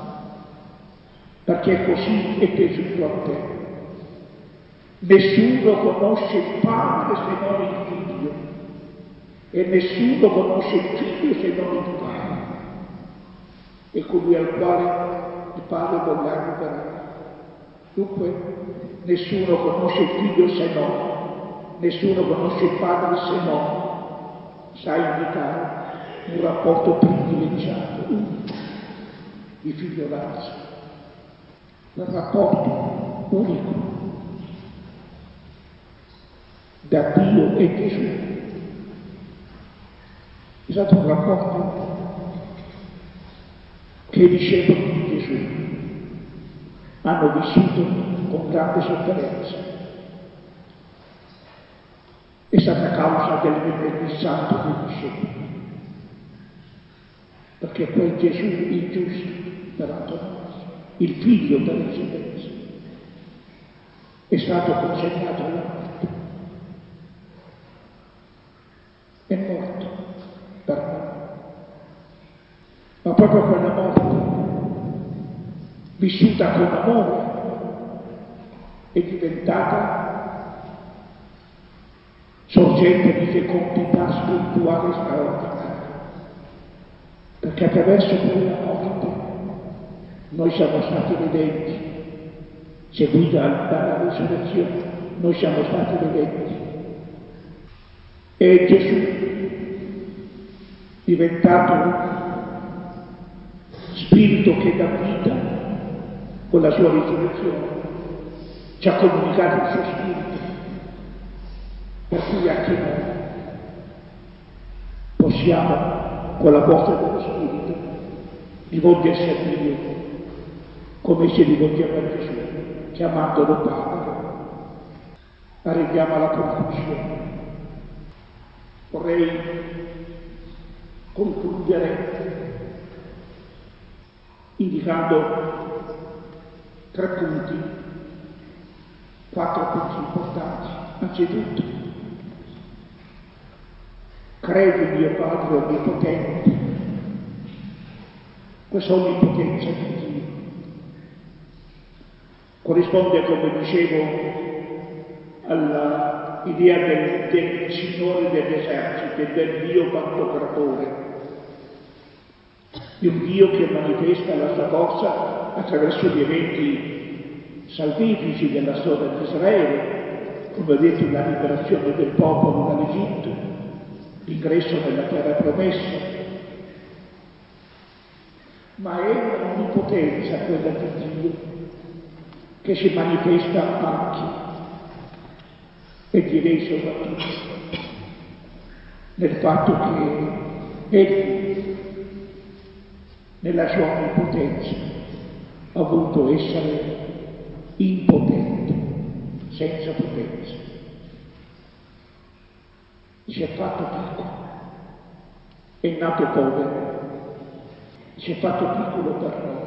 perché così è piaciuto a te. Nessuno conosce il Padre se non il Figlio e nessuno conosce il Figlio se non il Padre e colui al quale il Padre lo ha rivelato. Dunque nessuno conosce il Figlio se no, nessuno conosce il Padre se no sa indicare un rapporto privilegiato, unico, di figliolanza, un rapporto unico da Dio e Gesù. È stato un rapporto che i discepoli di Gesù hanno vissuto con grande sofferenza. È stata causa del venerdì santo dei discepoli, perché quel Gesù, il giusto per antonomasia, il figlio per eccellenza, è stato consegnato alla morte. È morto per noi. Ma proprio quella morte, vissuta con amore, è diventata sorgente di fecondità spirituale straordinaria, perché attraverso quella morte noi siamo stati redenti, seguita dalla risurrezione, noi siamo stati redenti. E Gesù, diventato spirito che dà vita, con la sua risurrezione ci ha comunicato il suo spirito, per cui anche noi possiamo, con la forza dello spirito, rivolgersi a Dio come si rivolgeva a Gesù, chiamandolo Padre. Arriviamo alla conclusione. Vorrei concludere indicando tre punti, quattro punti importanti. Anzitutto, credo in Dio Padre Onnipotente. Questa onnipotenza di Dio corrisponde, come dicevo, all'idea del, del Signore degli eserciti, del Dio pantocratore, di un Dio che manifesta la sua forza attraverso gli eventi salvifici della storia di Israele, come vedete la liberazione del popolo dall'Egitto, l'ingresso nella terra promessa, ma è una onnipotenza quella di Dio che si manifesta anche, e direi soprattutto, nel fatto che Egli, nella sua onnipotenza, ha voluto essere impotente, senza potenza. si è fatto piccolo, è nato povero, si è fatto piccolo per noi.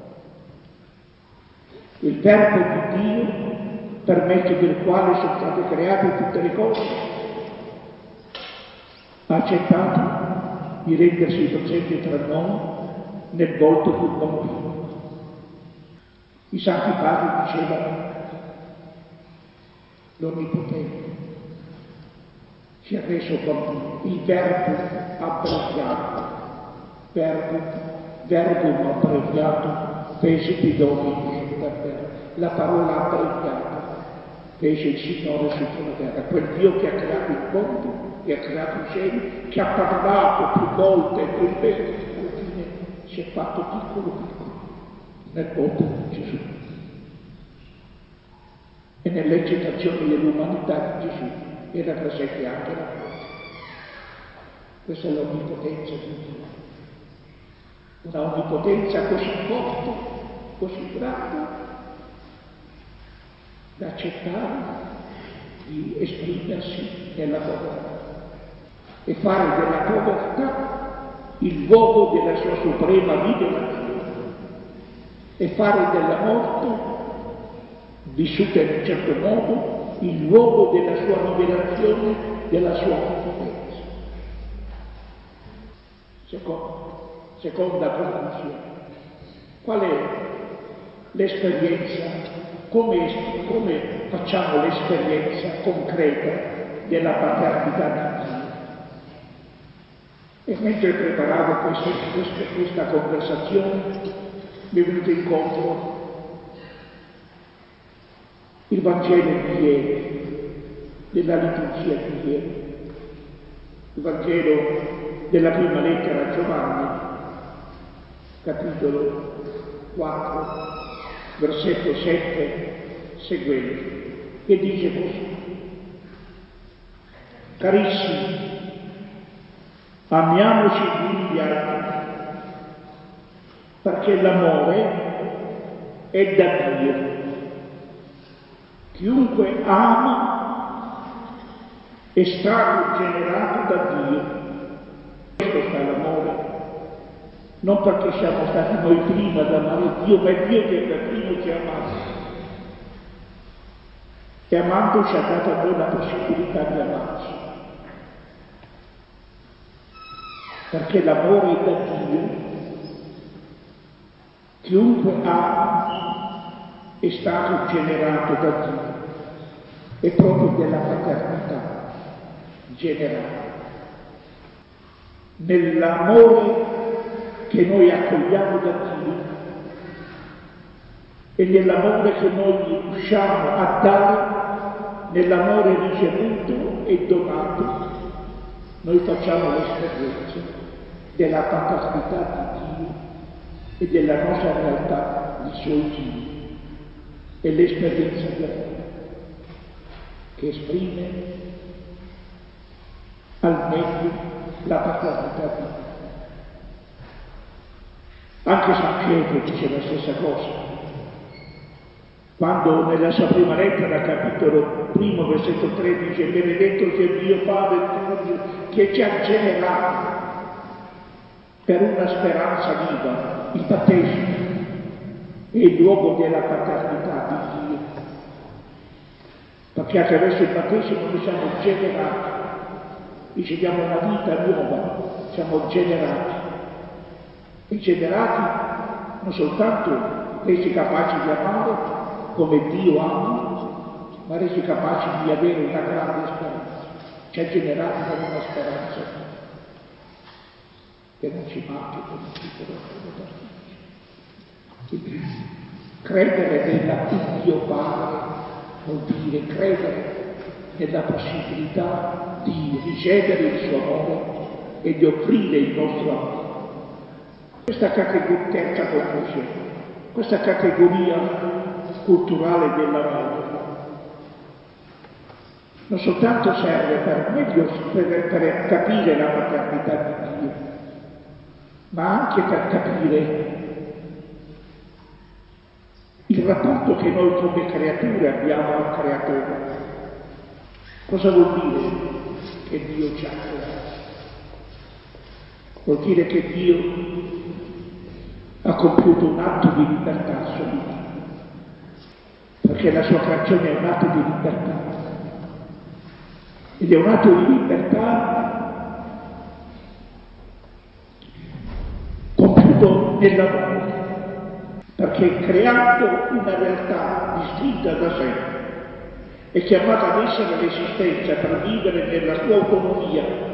Il Verbo di Dio, per mezzo del quale sono state create tutte le cose, ha accettato di rendersi presente tra noi nel volto di un bambino. I santi padri dicevano: l'Onnipotente si è reso bambino, il Verbo abbreviato, verbo, verbum abbreviato, fece Dominus super terra, la parola abbreviata fece il Signore su quella terra, quel Dio che ha creato il mondo, che ha creato i cieli, che ha parlato più volte e più ripeto, alla fine si è fatto piccolo piccolo nel volto di Gesù. E nell'eccitazione dell'umanità di Gesù era presente anche la croce. Questa è l'onnipotenza di Dio, una onnipotenza così forte, così grande, da accettare di esprimersi nella povertà e fare della povertà il luogo della sua suprema rivelazione e fare della morte, vissuta in un certo modo, il luogo della sua rivelazione, della sua onnipotenza. Secondo, seconda conclusione. Qual è l'esperienza? Come, come facciamo l'esperienza concreta della paternità di Dio? E mentre preparavo questo, questo, questa conversazione mi è venuto incontro il Vangelo di ieri, della liturgia di ieri, il Vangelo della prima lettera a Giovanni, capitolo quattro, versetto sette seguenti, che dice così: carissimi, amiamoci gli uni gli altri, perché l'amore è da Dio. Chiunque ama è stato generato da Dio. Questo sta l'amore, non perché siamo stati noi prima ad amare Dio, ma è Dio che per primo ci ha amato. E amando ci ha dato a noi la possibilità di amarci. Perché l'amore è da Dio. Chiunque ama è stato generato da Dio, è proprio della paternità generata. Nell'amore che noi accogliamo da Dio e nell'amore che noi riusciamo a dare, nell'amore ricevuto e donato, noi facciamo l'esperienza della paternità di Dio e della nostra realtà di suoi figli. È l'esperienza di amore che esprime al meglio la paternità di Dio. Anche San Pietro dice la stessa cosa, quando nella sua prima lettera, capitolo primo, versetto tre, dice: benedetto sia Dio Padre di Dio, che ci ha generato per una speranza viva. Il battesimo è il luogo della paternità di Dio, perché attraverso il battesimo noi siamo generati, riceviamo una vita nuova, siamo generati, e generati non soltanto resi capaci di amare come Dio ama, ma resi capaci di avere una grande speranza. Ci ha generati per una speranza che non ci manchi, che non ci corrompe da tutti. Credere nella, in Dio Padre vuol dire credere nella possibilità di ricevere il suo amore e di offrire il nostro amore. Questa categoria, terza conclusione, questa categoria culturale dell'amore non soltanto serve per meglio per, per capire la paternità di Dio, ma anche per capire il rapporto che noi come creature abbiamo al Creatore. Cosa vuol dire che Dio ci ha creato. Vuol dire che Dio ha compiuto un atto di libertà assoluta, perché la sua creazione è un atto di libertà, ed è un atto di libertà compiuto nell'amore, perché creando una realtà distinta da sé è chiamata ad essere l'esistenza per vivere nella sua autonomia.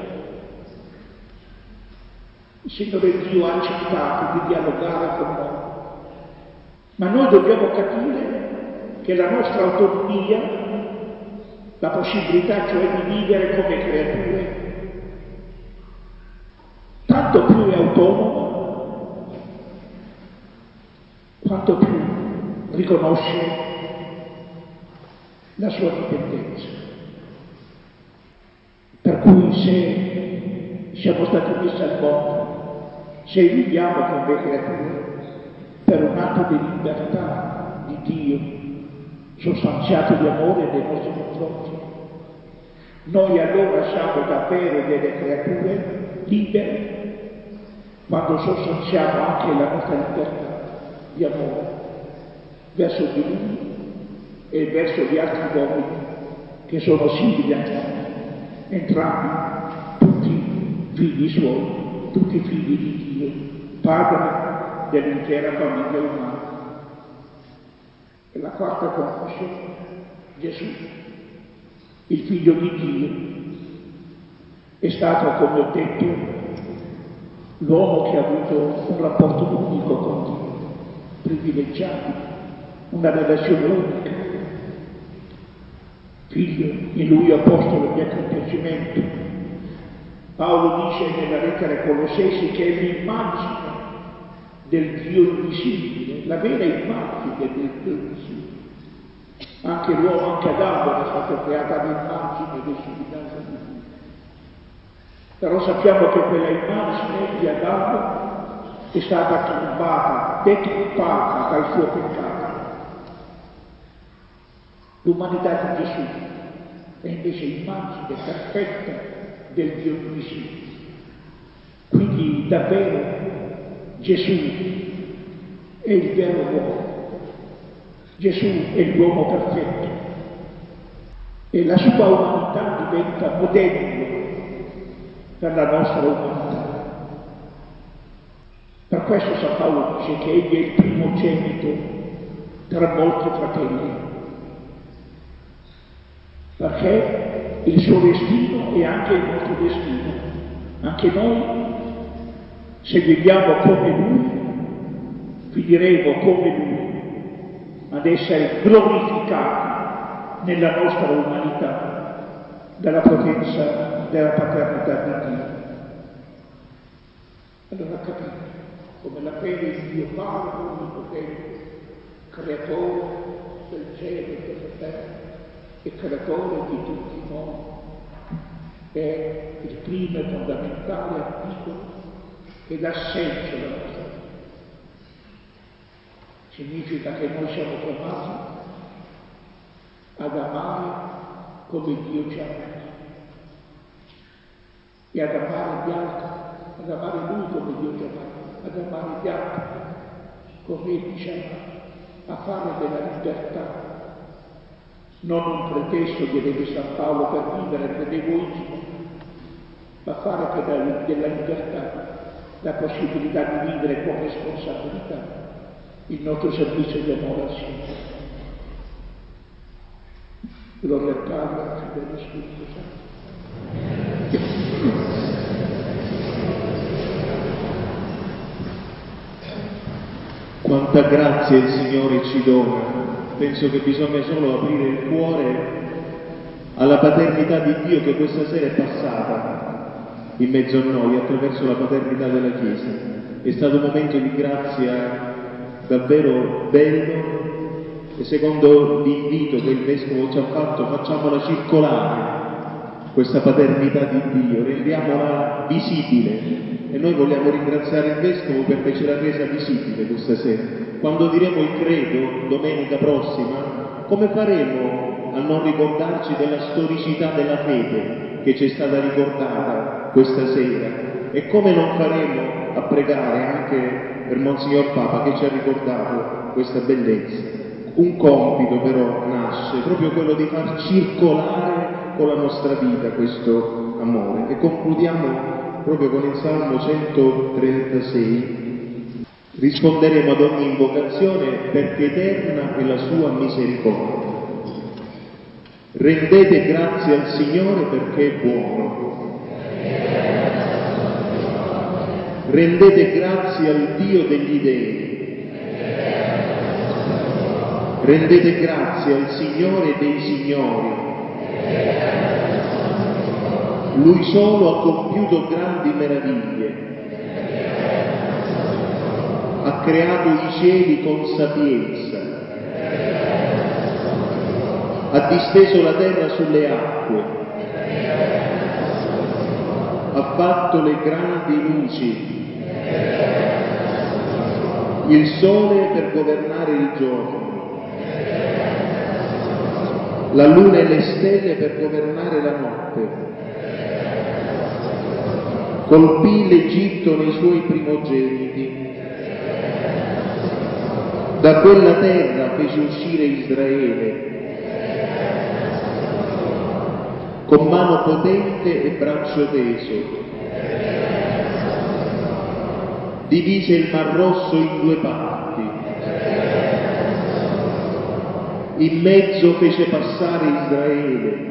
Il Signore Dio ha accettato di dialogare con noi, ma noi dobbiamo capire che la nostra autonomia, la possibilità cioè di vivere come creature, tanto più è autonoma, quanto più riconosce la sua dipendenza. Per cui se siamo stati messi al mondo, se viviamo come creature, per un atto di libertà di Dio, sostanziato di amore nei nostri confronti, noi allora siamo davvero delle creature libere, quando sostanziamo anche la nostra libertà di amore verso di Lui e verso gli altri uomini che sono simili a noi, entrambi tutti figli Suoi, tutti figli di Dio, Padre dell'intera famiglia umana. E la quarta conclusione: Gesù, il Figlio di Dio, è stato, come ho detto, l'uomo che ha avuto un rapporto unico con Dio, privilegiabile, una relazione unica. Figlio, in lui ho posto il mio compiacimento. Paolo dice nella lettera ai Colossesi che è l'immagine del Dio invisibile, la vera immagine del Dio invisibile. Anche l'uomo, anche Adamo era stato creato all'immagine e somiglianza di Dio. Però sappiamo che quella immagine di Adamo è stata turbata, deturpata dal suo peccato. L'umanità di Gesù è invece immagine perfetta del Dio invisibile. Quindi davvero Gesù è il vero uomo, Gesù è l'uomo perfetto e la sua umanità diventa modello per la nostra umanità. Per questo San Paolo dice che egli è il primogenito tra molti fratelli, perché il suo destino è anche il nostro destino. Anche noi, se viviamo come Lui, finiremo come Lui ad essere glorificati nella nostra umanità dalla potenza della paternità di Dio. Allora capite come la fede in Dio Padre Onnipotente, creatore del cielo e della terra e creatore di tutti noi, è il primo e fondamentale articolo che dà senso alla nostra vita. Significa che noi siamo chiamati ad amare come Dio ci ha amato e ad amare gli altri, ad amare Lui come Dio ci ha amato, ad amare gli altri come Egli ci ha amato, a fare della libertà non un pretesto, direbbe San Paolo, per vivere nell'egoismo, ma fare per la, della libertà la possibilità di vivere con responsabilità il nostro servizio di amore al Signore. Gloria al Padre, al Figlio e allo Spirito Santo. Quanta grazia il Signore ci dona. Penso che bisogna solo aprire il cuore alla paternità di Dio che questa sera è passata in mezzo a noi attraverso la paternità della Chiesa. È stato un momento di grazia davvero bello e secondo l'invito che il Vescovo ci ha fatto facciamola circolare questa paternità di Dio, rendiamola visibile. E noi vogliamo ringraziare il Vescovo perché ce l'ha resa visibile questa sera. Quando diremo il credo domenica prossima, come faremo a non ricordarci della storicità della fede? che ci è stata ricordata questa sera, e come non faremo a pregare anche per Monsignor Papa che ci ha ricordato questa bellezza. Un compito però nasce, proprio quello di far circolare con la nostra vita questo amore, e concludiamo proprio con il Salmo centotrentasei. Risponderemo ad ogni invocazione perché eterna è la sua misericordia. Rendete grazie al Signore perché è buono. Rendete grazie al Dio degli dei. Rendete grazie al Signore dei signori. Lui solo ha compiuto grandi meraviglie. Ha creato i cieli con sapienza, ha disteso la terra sulle acque, ha fatto le grandi luci, il sole per governare il giorno, la luna e le stelle per governare la notte, colpì l'Egitto nei suoi primogeniti. Da quella terra fece uscire Israele, con mano potente e braccio teso. Divise il Mar Rosso in due parti. In mezzo fece passare Israele.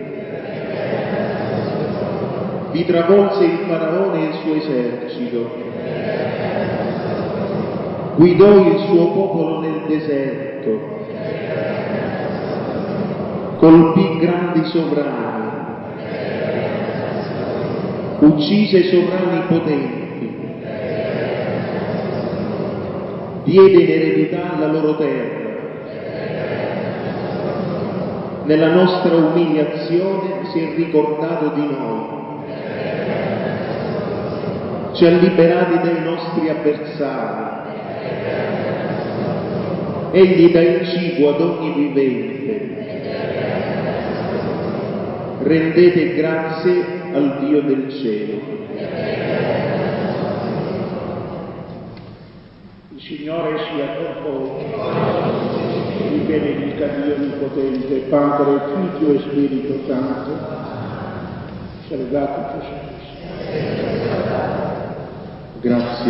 Vi travolse il Faraone e il suo esercito. Guidò il suo popolo nel deserto, colpì grandi sovrani, uccise sovrani potenti, diede in eredità la loro terra. Nella nostra umiliazione si è ricordato di noi, ci ha liberati dai nostri avversari. Egli dà il cibo ad ogni vivente. Rendete grazie al Dio del cielo. Il Signore sia con voi. Vi benedica Dio Onnipotente, Padre, Figlio e Spirito Santo. Salvato Gesù Cristo. Grazie.